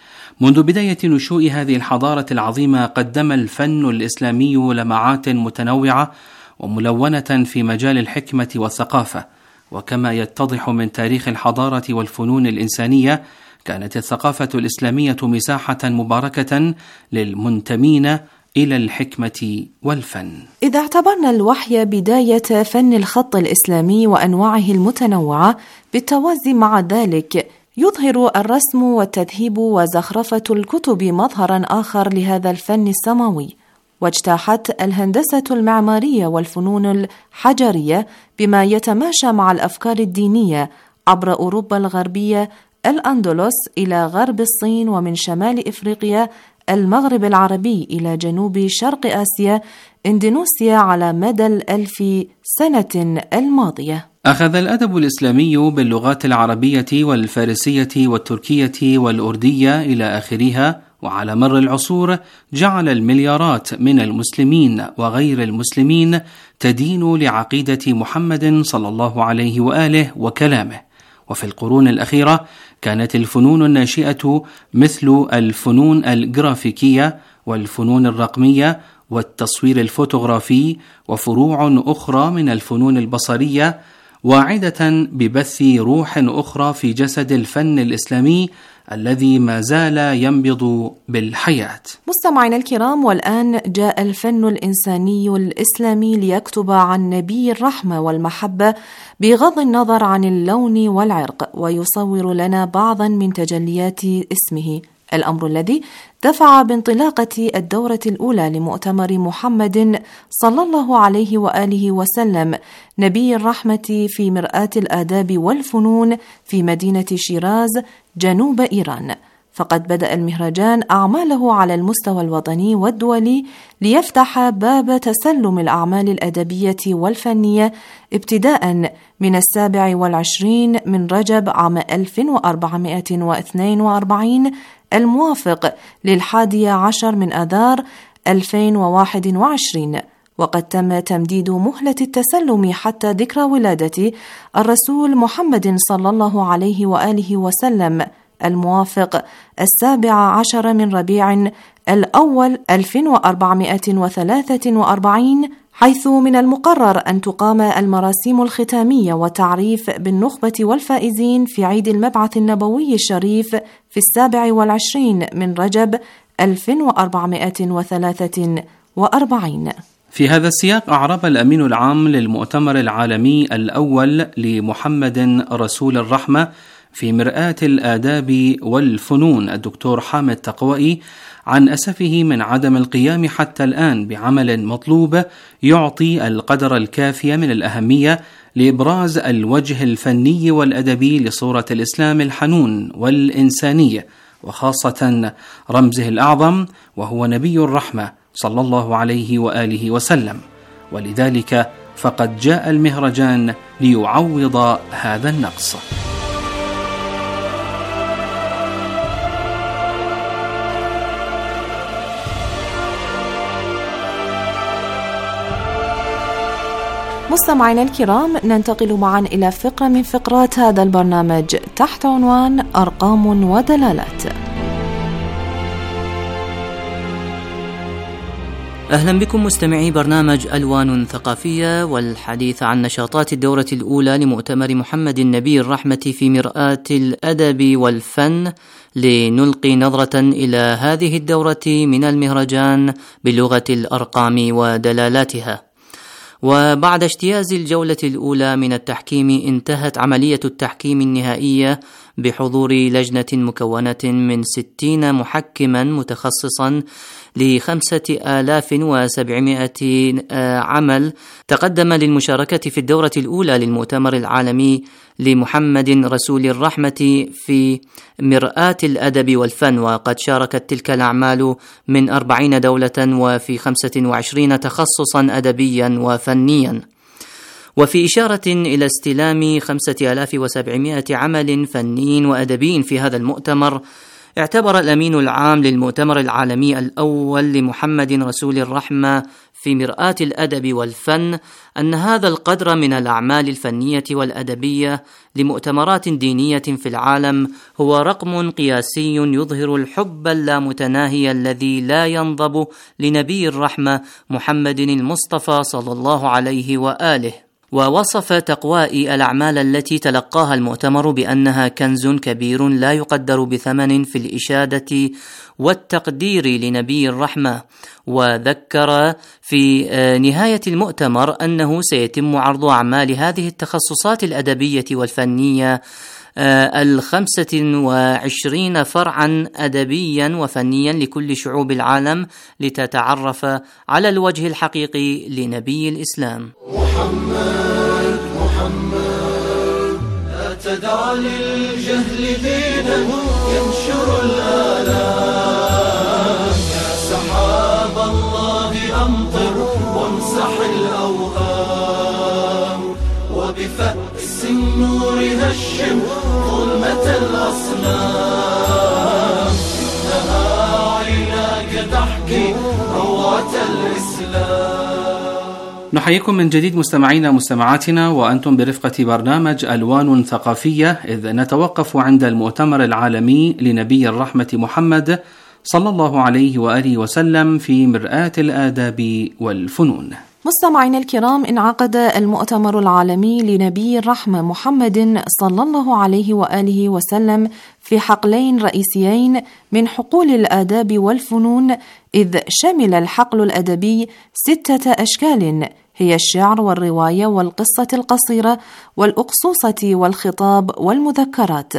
منذ بداية نشوء هذه الحضارة العظيمة قدم الفن الإسلامي لمعات متنوعة وملونة في مجال الحكمة والثقافة، وكما يتضح من تاريخ الحضارة والفنون الإنسانية كانت الثقافة الإسلامية مساحة مباركة للمنتمين إلى الحكمة والفن. إذا اعتبرنا الوحي بداية فن الخط الإسلامي وأنواعه المتنوعة، بالتوازي مع ذلك يظهر الرسم والتذهيب وزخرفة الكتب مظهرا آخر لهذا الفن السماوي، واجتاحت الهندسة المعمارية والفنون الحجرية بما يتماشى مع الأفكار الدينية عبر أوروبا الغربية، الأندلس إلى غرب الصين، ومن شمال إفريقيا المغرب العربي إلى جنوب شرق آسيا، إندونيسيا، على مدى 1000 سنة الماضية. أخذ الأدب الإسلامي باللغات العربية والفارسية والتركية والأردية إلى آخرها، وعلى مر العصور جعل المليارات من المسلمين وغير المسلمين تدين لعقيدة محمد صلى الله عليه وآله وكلامه. وفي القرون الأخيرة كانت الفنون الناشئة مثل الفنون الجرافيكية والفنون الرقمية والتصوير الفوتوغرافي وفروع أخرى من الفنون البصرية واعدة ببث روح أخرى في جسد الفن الإسلامي الذي ما زال ينبض بالحياة. مستمعينا الكرام، والآن جاء الفن الإنساني الإسلامي ليكتب عن نبي الرحمة والمحبة بغض النظر عن اللون والعرق، ويصور لنا بعضا من تجليات اسمه، الأمر الذي دفع بانطلاقة الدورة الأولى لمؤتمر محمد صلى الله عليه وآله وسلم نبي الرحمة في مرآة الآداب والفنون في مدينة شيراز جنوب إيران. فقد بدأ المهرجان أعماله على المستوى الوطني والدولي ليفتح باب تسلم الأعمال الأدبية والفنية ابتداء من 27 من رجب عام 1442 الموافق 11 من آذار 2021. وقد تم تمديد مهلة التسلم حتى ذكرى ولادة الرسول محمد صلى الله عليه وآله وسلم الموافق 17 من ربيع الأول 1443، حيث من المقرر أن تقام المراسيم الختامية والتعريف بالنخبة والفائزين في عيد المبعث النبوي الشريف في 27 من رجب 1443. في هذا السياق أعرب الأمين العام للمؤتمر العالمي الأول لمحمد رسول الرحمة في مرآة الآداب والفنون الدكتور حامد تقوائي عن أسفه من عدم القيام حتى الآن بعمل مطلوب يعطي القدر الكافي من الأهمية لإبراز الوجه الفني والأدبي لصورة الإسلام الحنون والإنسانية، وخاصة رمزه الأعظم وهو نبي الرحمة صلى الله عليه وآله وسلم. ولذلك فقد جاء المهرجان ليعوض هذا النقص. مستمعينا الكرام، ننتقل معا إلى فقرة من فقرات هذا البرنامج تحت عنوان أرقام ودلالات. أهلا بكم مستمعي برنامج ألوان ثقافية، والحديث عن نشاطات الدورة الأولى لمؤتمر محمد النبي الرحمة في مرآة الأدب والفن، لنلقي نظرة إلى هذه الدورة من المهرجان بلغة الأرقام ودلالاتها. وبعد اجتياز الجولة الأولى من التحكيم، انتهت عملية التحكيم النهائية بحضور لجنة مكونة من 60 محكما متخصصا ل5700 عمل تقدم للمشاركة في الدورة الأولى للمؤتمر العالمي لمحمد رسول الرحمة في مرآة الأدب والفن. وقد شاركت تلك الأعمال من 40 دولة وفي 25 تخصصا أدبيا وفنيا. وفي إشارة إلى استلام 5700 عمل فني وأدبي في هذا المؤتمر، اعتبر الأمين العام للمؤتمر العالمي الأول لمحمد رسول الرحمة في مرآة الأدب والفن أن هذا القدر من الأعمال الفنية والأدبية لمؤتمرات دينية في العالم هو رقم قياسي يظهر الحب اللامتناهي الذي لا ينضب لنبي الرحمة محمد المصطفى صلى الله عليه وآله. ووصف تقوائي الأعمال التي تلقاها المؤتمر بأنها كنز كبير لا يقدر بثمن في الإشادة والتقدير لنبي الرحمة. وذكر في نهاية المؤتمر أنه سيتم عرض أعمال هذه التخصصات الأدبية والفنية 25 فرعا أدبيا وفنيا لكل شعوب العالم لتتعرف على الوجه الحقيقي لنبي الإسلام. محمد محمد لا تدع للجهل دينا ينشر الآلام، يا سحاب الله أمطر وامسح الأوهام، وبفأس النور هشم ظلمة الأصنام، إنها عيناك تحكي روعة الإسلام. نحييكم من جديد مستمعينا مستمعاتنا، وأنتم برفقة برنامج ألوان ثقافية، إذ نتوقف عند المؤتمر العالمي لنبي الرحمة محمد صلى الله عليه وآله وسلم في مرآة الآداب والفنون. مستمعينا الكرام، انعقد المؤتمر العالمي لنبي الرحمة محمد صلى الله عليه وآله وسلم في حقلين رئيسيين من حقول الآداب والفنون، إذ شمل الحقل الأدبي 6 أشكال، هي الشعر والرواية والقصة القصيرة والأقصوصة والخطاب والمذكرات.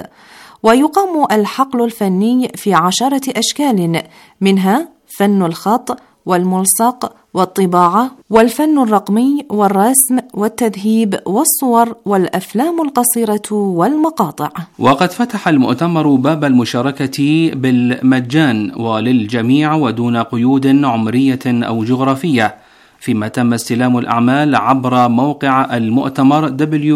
ويقام الحقل الفني في 10 أشكال، منها فن الخط والملصق والطباعة والفن الرقمي والرسم والتذهيب والصور والأفلام القصيرة والمقاطع. وقد فتح المؤتمر باب المشاركة بالمجان وللجميع ودون قيود عمرية أو جغرافية، فيما تم استلام الأعمال عبر موقع المؤتمر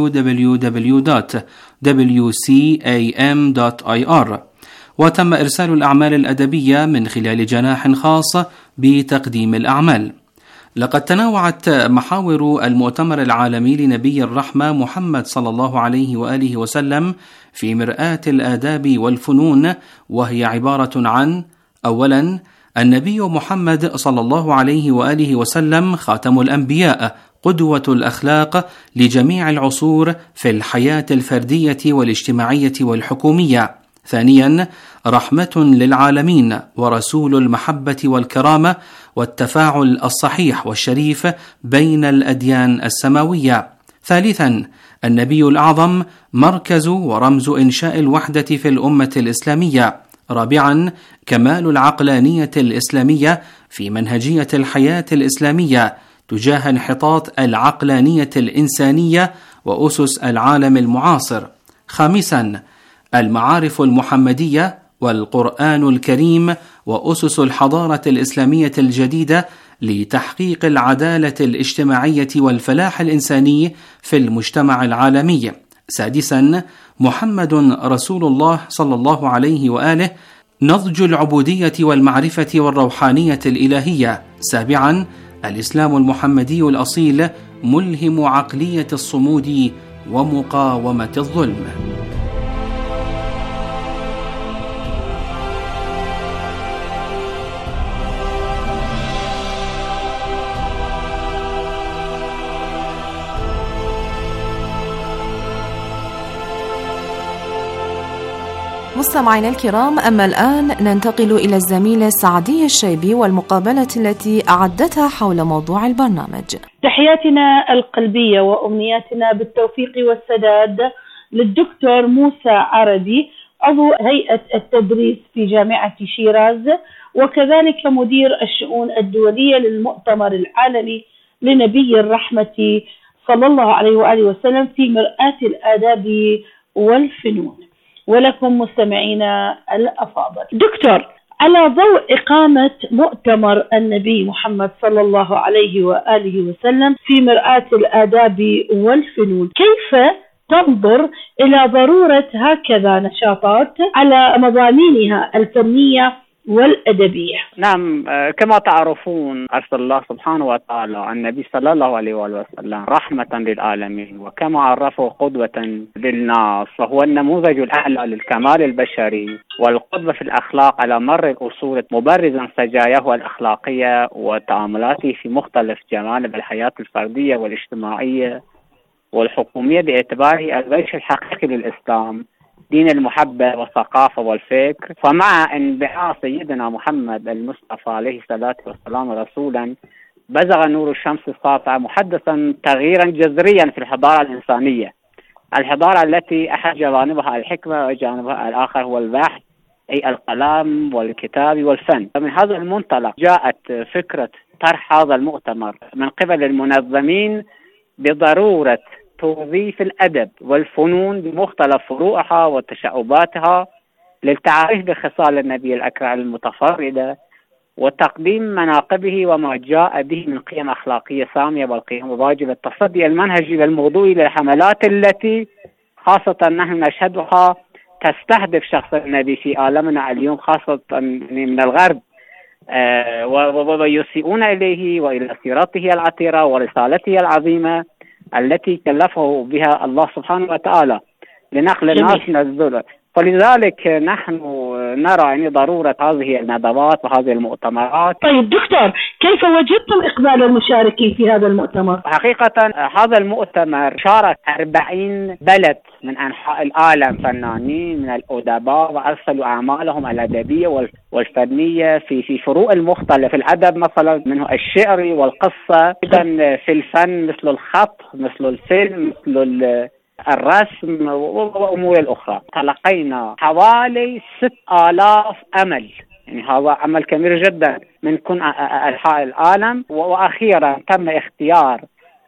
www.wcam.ir، وتم إرسال الأعمال الأدبية من خلال جناح خاص بتقديم الأعمال. لقد تنوعت محاور المؤتمر العالمي لنبي الرحمة محمد صلى الله عليه وآله وسلم في مرآة الآداب والفنون، وهي عبارة عن: أولا، النبي محمد صلى الله عليه وآله وسلم خاتم الأنبياء، قدوة الأخلاق لجميع العصور في الحياة الفردية والاجتماعية والحكومية. ثانيا، رحمة للعالمين ورسول المحبة والكرامة والتفاعل الصحيح والشريف بين الأديان السماوية. ثالثا، النبي الأعظم مركز ورمز إنشاء الوحدة في الأمة الإسلامية. رابعا، كمال العقلانية الإسلامية في منهجية الحياة الإسلامية تجاه انحطاط العقلانية الإنسانية وأسس العالم المعاصر. خامسا، المعارف المحمدية والقرآن الكريم وأسس الحضارة الإسلامية الجديدة لتحقيق العدالة الاجتماعية والفلاح الإنساني في المجتمع العالمي. سادسا، محمد رسول الله صلى الله عليه وآله، نضج العبودية والمعرفة والروحانية الإلهية. سابعا، الإسلام المحمدي الأصيل ملهم عقلية الصمود ومقاومة الظلم. مستمعينا الكرام، أما الآن ننتقل إلى الزميلة سعدية الشيبي والمقابلة التي أعدتها حول موضوع البرنامج. تحياتنا القلبية وأمنياتنا بالتوفيق والسداد للدكتور موسى عربي، عضو هيئة التدريس في جامعة شيراز، وكذلك مدير الشؤون الدولية للمؤتمر العالمي لنبي الرحمة صلى الله عليه وآله وسلم في مرآة الآداب والفنون، ولكم مستمعينا الأفاضل. دكتور، على ضوء إقامة مؤتمر النبي محمد صلى الله عليه وآله وسلم في مرآة الآداب والفنون، كيف تنظر إلى ضرورة هكذا نشاطات على مضامينها الفنية والأدبية؟ نعم، كما تعرفون أرسل الله سبحانه وتعالى النبي صلى الله عليه وسلم رحمة للعالمين، وكما عرفه قدوة للناس، فهو النموذج الأعلى للكمال البشري والقدوة في الأخلاق على مر الأصول، مبرزا سجاياه الأخلاقية وتعاملاته في مختلف جوانب الحياة الفردية والاجتماعية والحكومية باعتباره الوجه الحقيقي للإسلام، دين المحبة والثقافة والفكر. فمع انبعاث سيدنا محمد المصطفى عليه الصلاة والسلام رسولا، بزغ نور الشمس الساطع محدثا تغييرا جذريا في الحضارة الإنسانية، الحضارة التي أحد جوانبها الحكمة وجانبها الآخر هو البحث، أي القلم والكتاب والفن. ومن هذا المنطلق جاءت فكرة طرح هذا المؤتمر من قبل المنظمين بضرورة توظيف الأدب والفنون بمختلف فروعها وتشعباتها للتعريف بخصال النبي الأكرم المتفردة، وتقديم مناقبه وما جاء به من قيم أخلاقية سامية والقيم واجب التصدي المنهجي والموضوعي للحملات التي خاصة نحن نشهدها تستهدف شخص النبي في عالمنا اليوم، خاصة من الغرب، ويسيئون إليه وإلى سيرته العطرة ورسالته العظيمة التي كلفه بها الله سبحانه وتعالى لنقل الناس من الذل. فلذلك نحن نرى ضرورة هذه الندوات وهذه المؤتمرات. طيب دكتور، كيف وجدتم إقبال المشاركين في هذا المؤتمر؟ حقيقة هذا المؤتمر شارك 40 بلد من أنحاء العالم، فنانين من الأدباء، وأرسلوا أعمالهم الأدبية والفنية في فروع المختلف، الأدب مثلا منه الشعري والقصة، إذن في الفن مثل الخط، مثل الفيلم، مثل الرسم وأمور الأخرى. تلقينا حوالي 6000 أمل يعني هذا عمل كبير جدا من كل أنحاء العالم. وأخيرا تم اختيار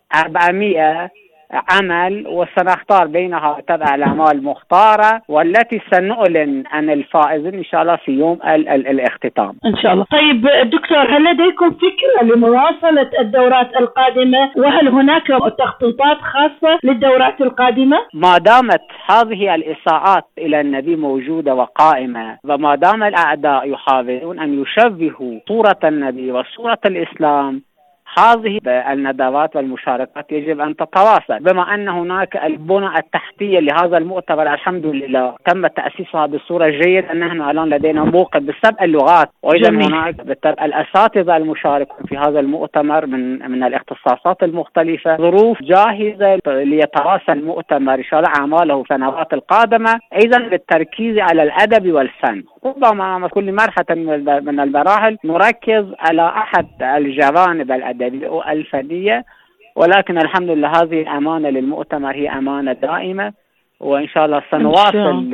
400 عمل وسنختار بينها تبع الأعمال المختارة والتي سنعلن عن الفائزين إن شاء الله في يوم الاختتام إن شاء الله. طيب دكتور، هل لديكم فكرة لمواصلة الدورات القادمة؟ وهل هناك تخطيطات خاصة للدورات القادمة؟ ما دامت هذه الإساءات إلى النبي موجودة وقائمة، وما دام الأعداء يحاولون أن يشوهوا صورة النبي وصورة الإسلام، هذه الندوات والمشاركات يجب أن تتواصل. بما أن هناك البنى التحتية لهذا المؤتمر الحمد لله تم تأسيسها بصورة جيدة. نحن الآن لدينا موقع ب7 اللغات، وأيضا هناك الأساتذة المشاركون في هذا المؤتمر من الاختصاصات المختلفة. ظروف جاهزة ليتواصل المؤتمر إن شاء الله أعماله في السنوات القادمة، أيضا بالتركيز على الأدب والفن. ربما كل مرحلة من المراحل نركز على أحد الجوانب الأدبية والفنية، ولكن الحمد لله هذه الأمانة للمؤتمر هي أمانة دائمة، وإن شاء الله سنواصل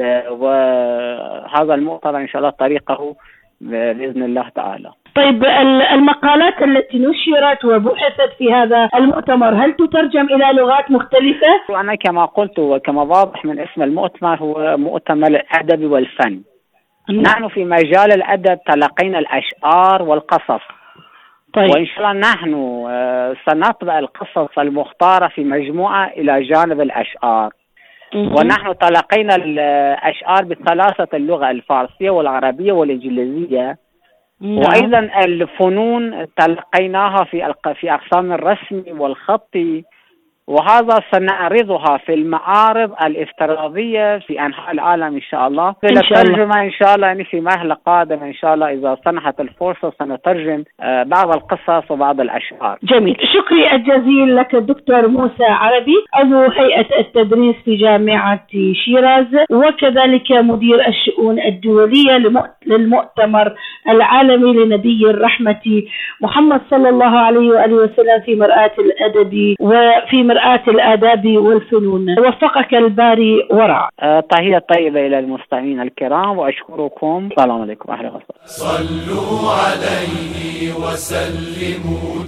وهذا المؤتمر إن شاء الله طريقه بإذن الله تعالى. طيب المقالات التي نشرت وبحثت في هذا المؤتمر هل تترجم إلى لغات مختلفة؟ أنا كما قلت وكما واضح من اسم المؤتمر هو مؤتمر الأدب والفن. نحن في مجال الأدب تلقينا الأشعار والقصص. طيب. وإن شاء الله نحن سنطبع القصص المختارة في مجموعة إلى جانب الأشعار. ونحن تلقينا الأشعار ب3 اللغة، الفارسية والعربية والإنجليزية. وأيضا الفنون تلقيناها في أقسام الرسم والخطي، وهذا سنعرضها في المعارض الافتراضية في أنحاء العالم إن شاء الله. للترجمة إن شاء الله يعني في مرحلة قادمة إن شاء الله إذا سنحت الفرصة سنترجم بعض القصص وبعض الأشعار. جميل، شكري الجزيل لك دكتور موسى عربي، عضو هيئة التدريس في جامعة شيراز، وكذلك مدير الشؤون الدولية للمؤتمر العالمي لنبي الرحمة محمد صلى الله عليه وآله وسلم في مرآة الأدب وفي مرآة الآداب والفنون. وفقك الباري ورع. تحية طيبة إلى المستمعين الكرام وأشكركم. السلام عليكم. أهلا وسهلا. صلوا عليه وسلموا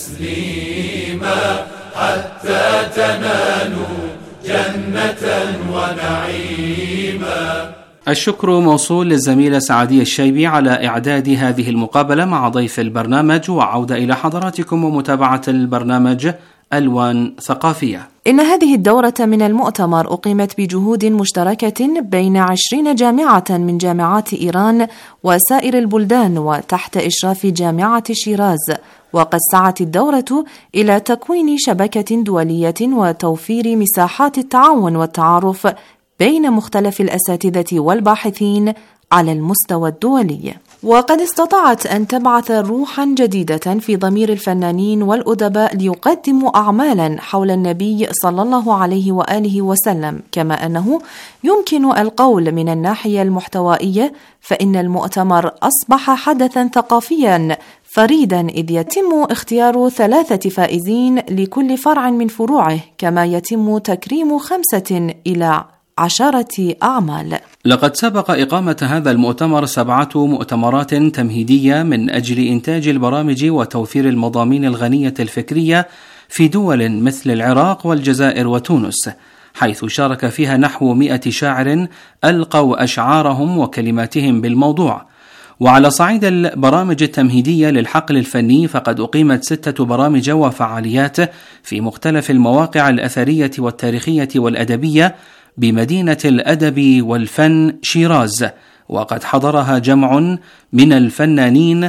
تسليما حتى تنالوا جنة ونعيما. الشكر موصول للزميلة سعدية الشيبي على إعداد هذه المقابلة مع ضيف البرنامج، وعودة إلى حضراتكم ومتابعة البرنامج ألوان ثقافية. إن هذه الدورة من المؤتمر أقيمت بجهود مشتركة بين 20 جامعة من جامعات إيران وسائر البلدان وتحت إشراف جامعة شيراز، وقد سعت الدورة إلى تكوين شبكة دولية وتوفير مساحات التعاون والتعارف بين مختلف الأساتذة والباحثين على المستوى الدولي. وقد استطاعت أن تبعث روحا جديدة في ضمير الفنانين والأدباء ليقدموا أعمالا حول النبي صلى الله عليه وآله وسلم، كما أنه يمكن القول من الناحية المحتوائية فإن المؤتمر أصبح حدثا ثقافيا فريدا، إذ يتم اختيار 3 فائزين لكل فرع من فروعه، كما يتم تكريم 5 إلى 10 أعمال. لقد سبق إقامة هذا المؤتمر 7 مؤتمرات تمهيدية من أجل إنتاج البرامج وتوفير المضامين الغنية الفكرية في دول مثل العراق والجزائر وتونس، حيث شارك فيها نحو 100 شاعر ألقوا أشعارهم وكلماتهم بالموضوع. وعلى صعيد البرامج التمهيدية للحقل الفني فقد أقيمت 6 برامج وفعاليات في مختلف المواقع الأثرية والتاريخية والأدبية بمدينة الأدب والفن شيراز، وقد حضرها جمع من الفنانين،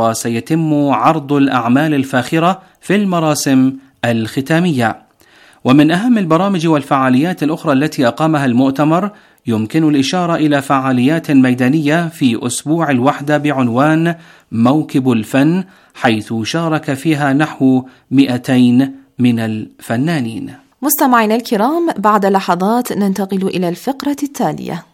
وسيتم عرض الأعمال الفاخرة في المراسم الختامية. ومن أهم البرامج والفعاليات الأخرى التي أقامها المؤتمر يمكن الإشارة إلى فعاليات ميدانية في أسبوع الوحدة بعنوان موكب الفن، حيث شارك فيها نحو 200 من الفنانين. مستمعينا الكرام، بعد لحظات ننتقل إلى الفقرة التالية،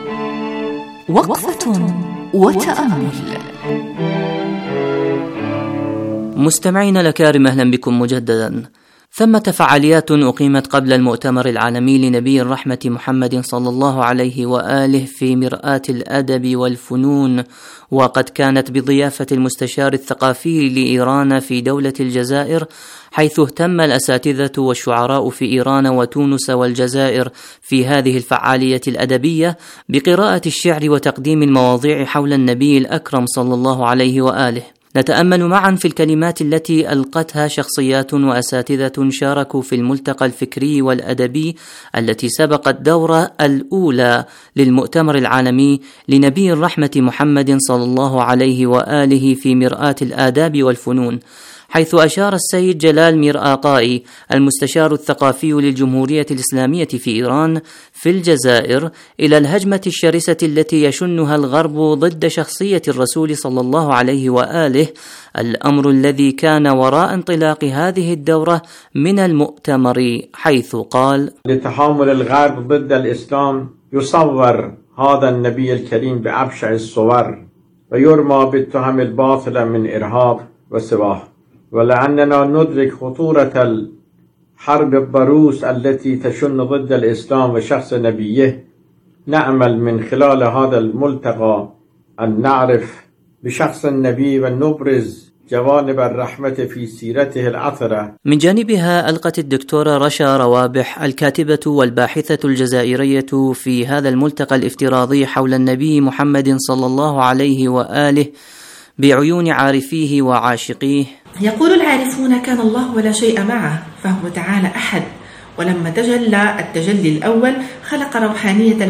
وقفة وتأمل. مستمعينا الأكارم، أهلا بكم مجددا. ثمة فعاليات أقيمت قبل المؤتمر العالمي لنبي الرحمة محمد صلى الله عليه وآله في مرآة الأدب والفنون، وقد كانت بضيافة المستشار الثقافي لإيران في دولة الجزائر، حيث اهتم الأساتذة والشعراء في إيران وتونس والجزائر في هذه الفعالية الأدبية بقراءة الشعر وتقديم المواضيع حول النبي الأكرم صلى الله عليه وآله. نتأمل معا في الكلمات التي ألقتها شخصيات وأساتذة شاركوا في الملتقى الفكري والأدبي التي سبقت الدورة الأولى للمؤتمر العالمي لنبي الرحمة محمد صلى الله عليه وآله في مرآة الآداب والفنون، حيث أشار السيد جلال ميرآقائي المستشار الثقافي للجمهورية الإسلامية في إيران في الجزائر إلى الهجمة الشرسة التي يشنها الغرب ضد شخصية الرسول صلى الله عليه وآله، الأمر الذي كان وراء انطلاق هذه الدورة من المؤتمر، حيث قال: لتحامل الغرب ضد الإسلام يصور هذا النبي الكريم بأبشع الصور ويرمى بالتهم الباطلة من إرهاب وسباه، ولأننا ندرك خطورة الحرب الضروس التي تشن ضد الإسلام وشخص نبيه، نأمل من خلال هذا الملتقى أن نعرف بشخص النبي ونبرز جوانب الرحمة في سيرته العطرة. من جانبها ألقت الدكتورة رشا روابح الكاتبة والباحثة الجزائرية في هذا الملتقى الافتراضي حول النبي محمد صلى الله عليه وآله بعيون عارفيه وعاشقيه: يقول العارفون: كان الله ولا شيء معه، فهو تعالى أحد، ولما تجلى التجلي الأول خلق روحانية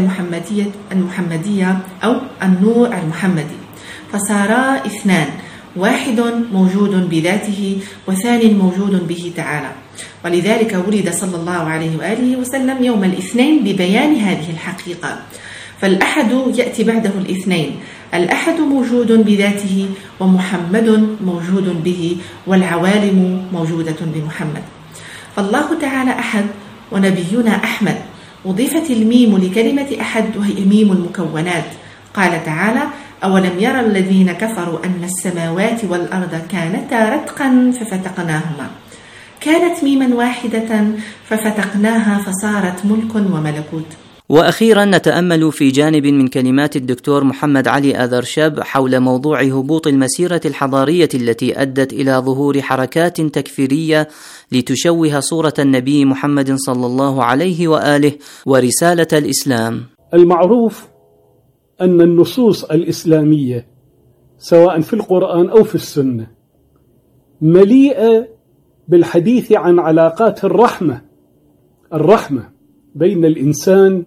المحمدية أو النور المحمدي، فصارا اثنان، واحد موجود بذاته وثاني موجود به تعالى، ولذلك ولد صلى الله عليه وآله وسلم يوم الاثنين ببيان هذه الحقيقة. فالأحد يأتي بعده الاثنين، الأحد موجود بذاته ومحمد موجود به، والعوالم موجودة بمحمد. فالله تعالى أحد ونبينا أحمد، أضيفت الميم لكلمة أحد وهي ميم المكونات. قال تعالى: أولم يرى الذين كفروا أن السماوات والأرض كانتا رتقا ففتقناهما. كانت ميما واحدة ففتقناها فصارت ملك وملكوت. وأخيرا نتأمل في جانب من كلمات الدكتور محمد علي أذرشب حول موضوع هبوط المسيرة الحضارية التي أدت إلى ظهور حركات تكفيرية لتشوه صورة النبي محمد صلى الله عليه وآله ورسالة الإسلام. المعروف أن النصوص الإسلامية سواء في القرآن أو في السنة مليئة بالحديث عن علاقات الرحمة بين الإنسان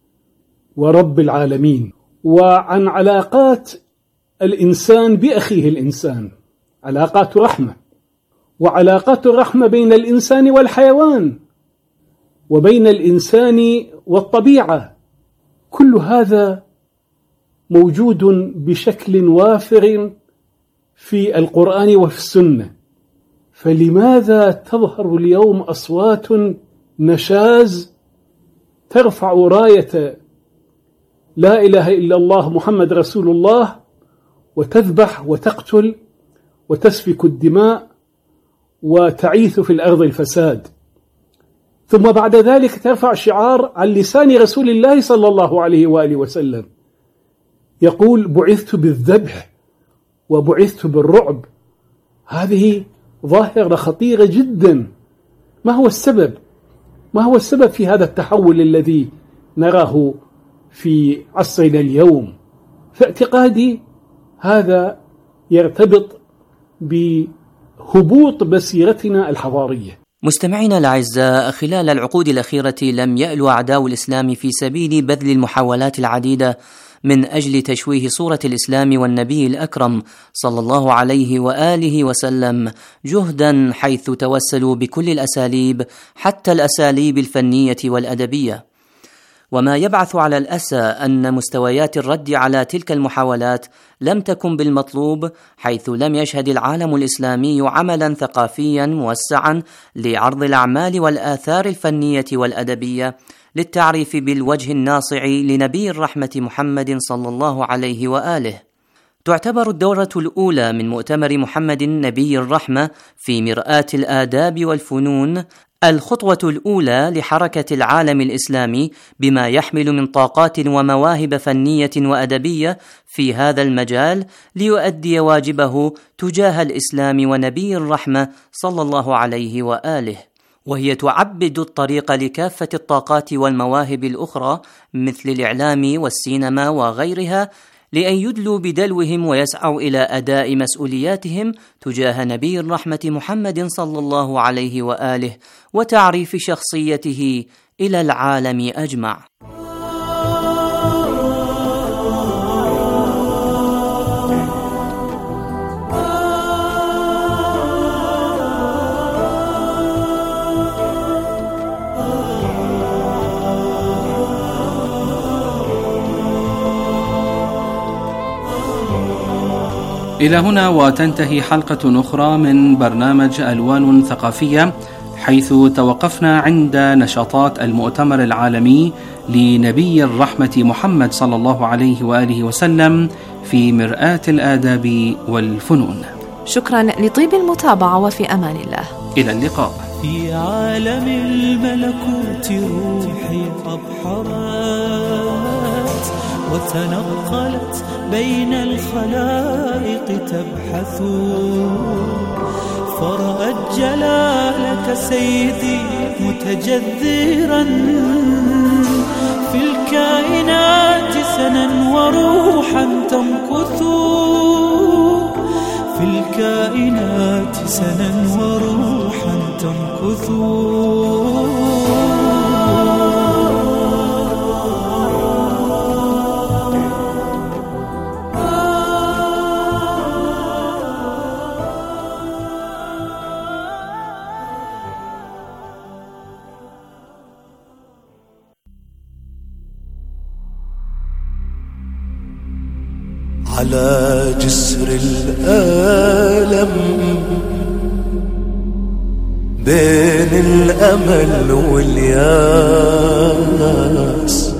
ورب العالمين، وعن علاقات الإنسان بأخيه الإنسان، علاقات رحمة، وعلاقات الرحمة بين الإنسان والحيوان، وبين الإنسان والطبيعة. كل هذا موجود بشكل وافر في القرآن وفي السنة. فلماذا تظهر اليوم أصوات نشاز ترفع راية لا إله إلا الله محمد رسول الله، وتذبح وتقتل وتسفك الدماء وتعيث في الأرض الفساد، ثم بعد ذلك ترفع شعار عن لسان رسول الله صلى الله عليه وآله وسلم يقول: بعثت بالذبح وبعثت بالرعب. هذه ظاهرة خطيرة جدا. ما هو السبب؟ ما هو السبب في هذا التحول الذي نراه في عصرنا اليوم؟ في اعتقادي هذا يرتبط بهبوط مسيرتنا الحضارية. مستمعينا الأعزاء، خلال العقود الأخيرة لم يألو أعداء الإسلام في سبيل بذل المحاولات العديدة من أجل تشويه صورة الإسلام والنبي الأكرم صلى الله عليه وآله وسلم جهدا، حيث توسلوا بكل الأساليب حتى الأساليب الفنية والأدبية. وما يبعث على الأسى أن مستويات الرد على تلك المحاولات لم تكن بالمطلوب، حيث لم يشهد العالم الإسلامي عملا ثقافيا موسعا لعرض الأعمال والآثار الفنية والأدبية للتعريف بالوجه الناصع لنبي الرحمة محمد صلى الله عليه وآله. تعتبر الدورة الأولى من مؤتمر محمد نبي الرحمة في مرآة الآداب والفنون الخطوة الأولى لحركة العالم الإسلامي بما يحمل من طاقات ومواهب فنية وأدبية في هذا المجال ليؤدي واجبه تجاه الإسلام ونبي الرحمة صلى الله عليه وآله، وهي تعبد الطريق لكافة الطاقات والمواهب الأخرى مثل الإعلام والسينما وغيرها لأن يدلوا بدلوهم ويسعوا إلى أداء مسؤولياتهم تجاه نبي الرحمة محمد صلى الله عليه وآله وتعريف شخصيته إلى العالم أجمع. إلى هنا وتنتهي حلقة أخرى من برنامج ألوان ثقافية، حيث توقفنا عند نشاطات المؤتمر العالمي لنبي الرحمة محمد صلى الله عليه وآله وسلم في مرآة الآداب والفنون. شكرا لطيب المتابعة وفي أمان الله. إلى اللقاء. في عالم الملكوت روحي أبحرت وتنقلت بين الخلائق تبحث، فرأت جلالك سيدي متجذرا في الكائنات سنا وروحا تمكث، في الكائنات سنا وروحا تمكث. على جسر الألم بين الأمل والياس،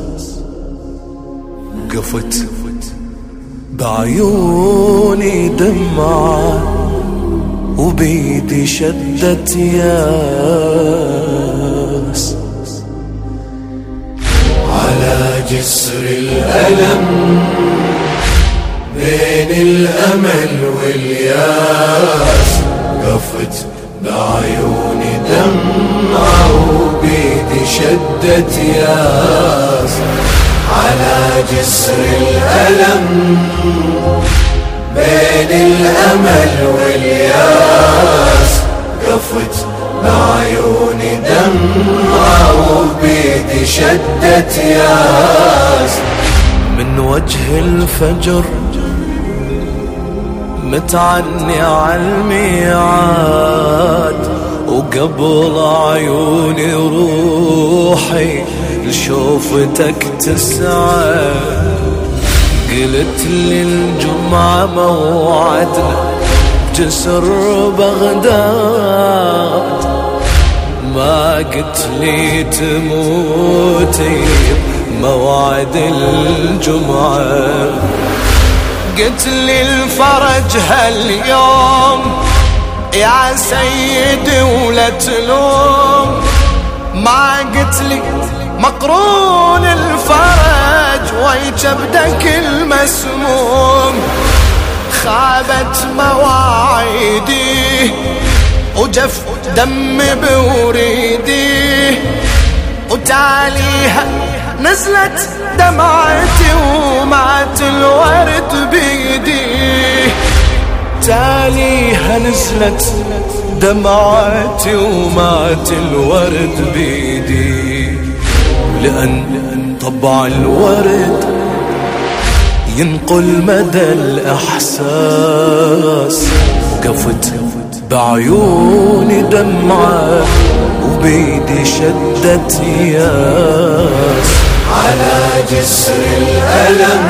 قفت بعيوني دمعة وبيدي شدت ياس. على جسر الألم بين الأمل والياس، قفت بعيوني دمعة وبيدي شدت ياس. على جسر الألم بين الأمل والياس، قفت بعيوني دمعة وبيدي شدت ياس. من وجه الفجر متعني عالميعاد، وقبل عيوني روحي لشوفتك تسعى. قلت لي الجمعة موعدنا جسر بغداد، ما قلت لي تموتي موعد الجمعة. قلت لي الفرج هاليوم يا سيدي ولا تلوم، ما قلت لي مقرون الفرج ويجبدك المسموم. خابت مواعيدي وجف دمي بوريدي، وتاليها نزلت دمعتي ومات الورد بيدي. تاليها نزلت دمعتي ومات الورد بيدي، لأن طبع الورد ينقل مدى الإحساس. قفت بعيوني دمعة وبيدي شدت ياس. على جسر الألم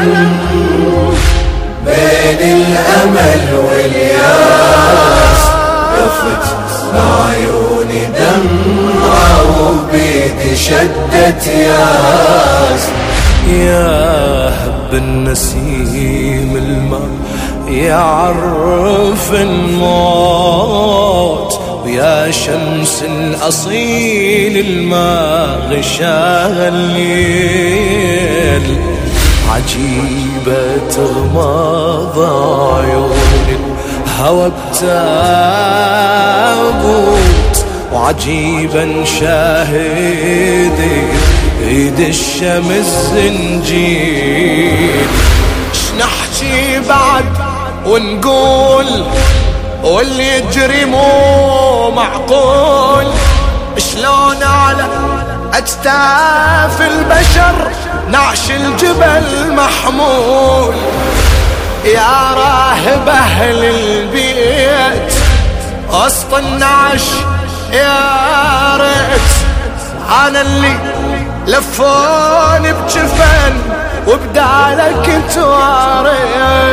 بين الأمل والياس، قفت بعيوني دمعة وبيدي شدت ياس. يا هب النسيم الماء يعرف الموت، ويا شمس الأصيل الماء غشاها الليل. عجيبة تغمض عيون الهوى بتابوت، وعجيبا شاهد ايد الشمس زنجيل. شنحكي بعد ونقول واللي يجري مو معقول، شلون على أجتاف البشر نعش الجبل محمول. يا راهب أهل البيت وسط النعش يا ريت، أنا اللي لفوني بجفن وبدالك تواريت.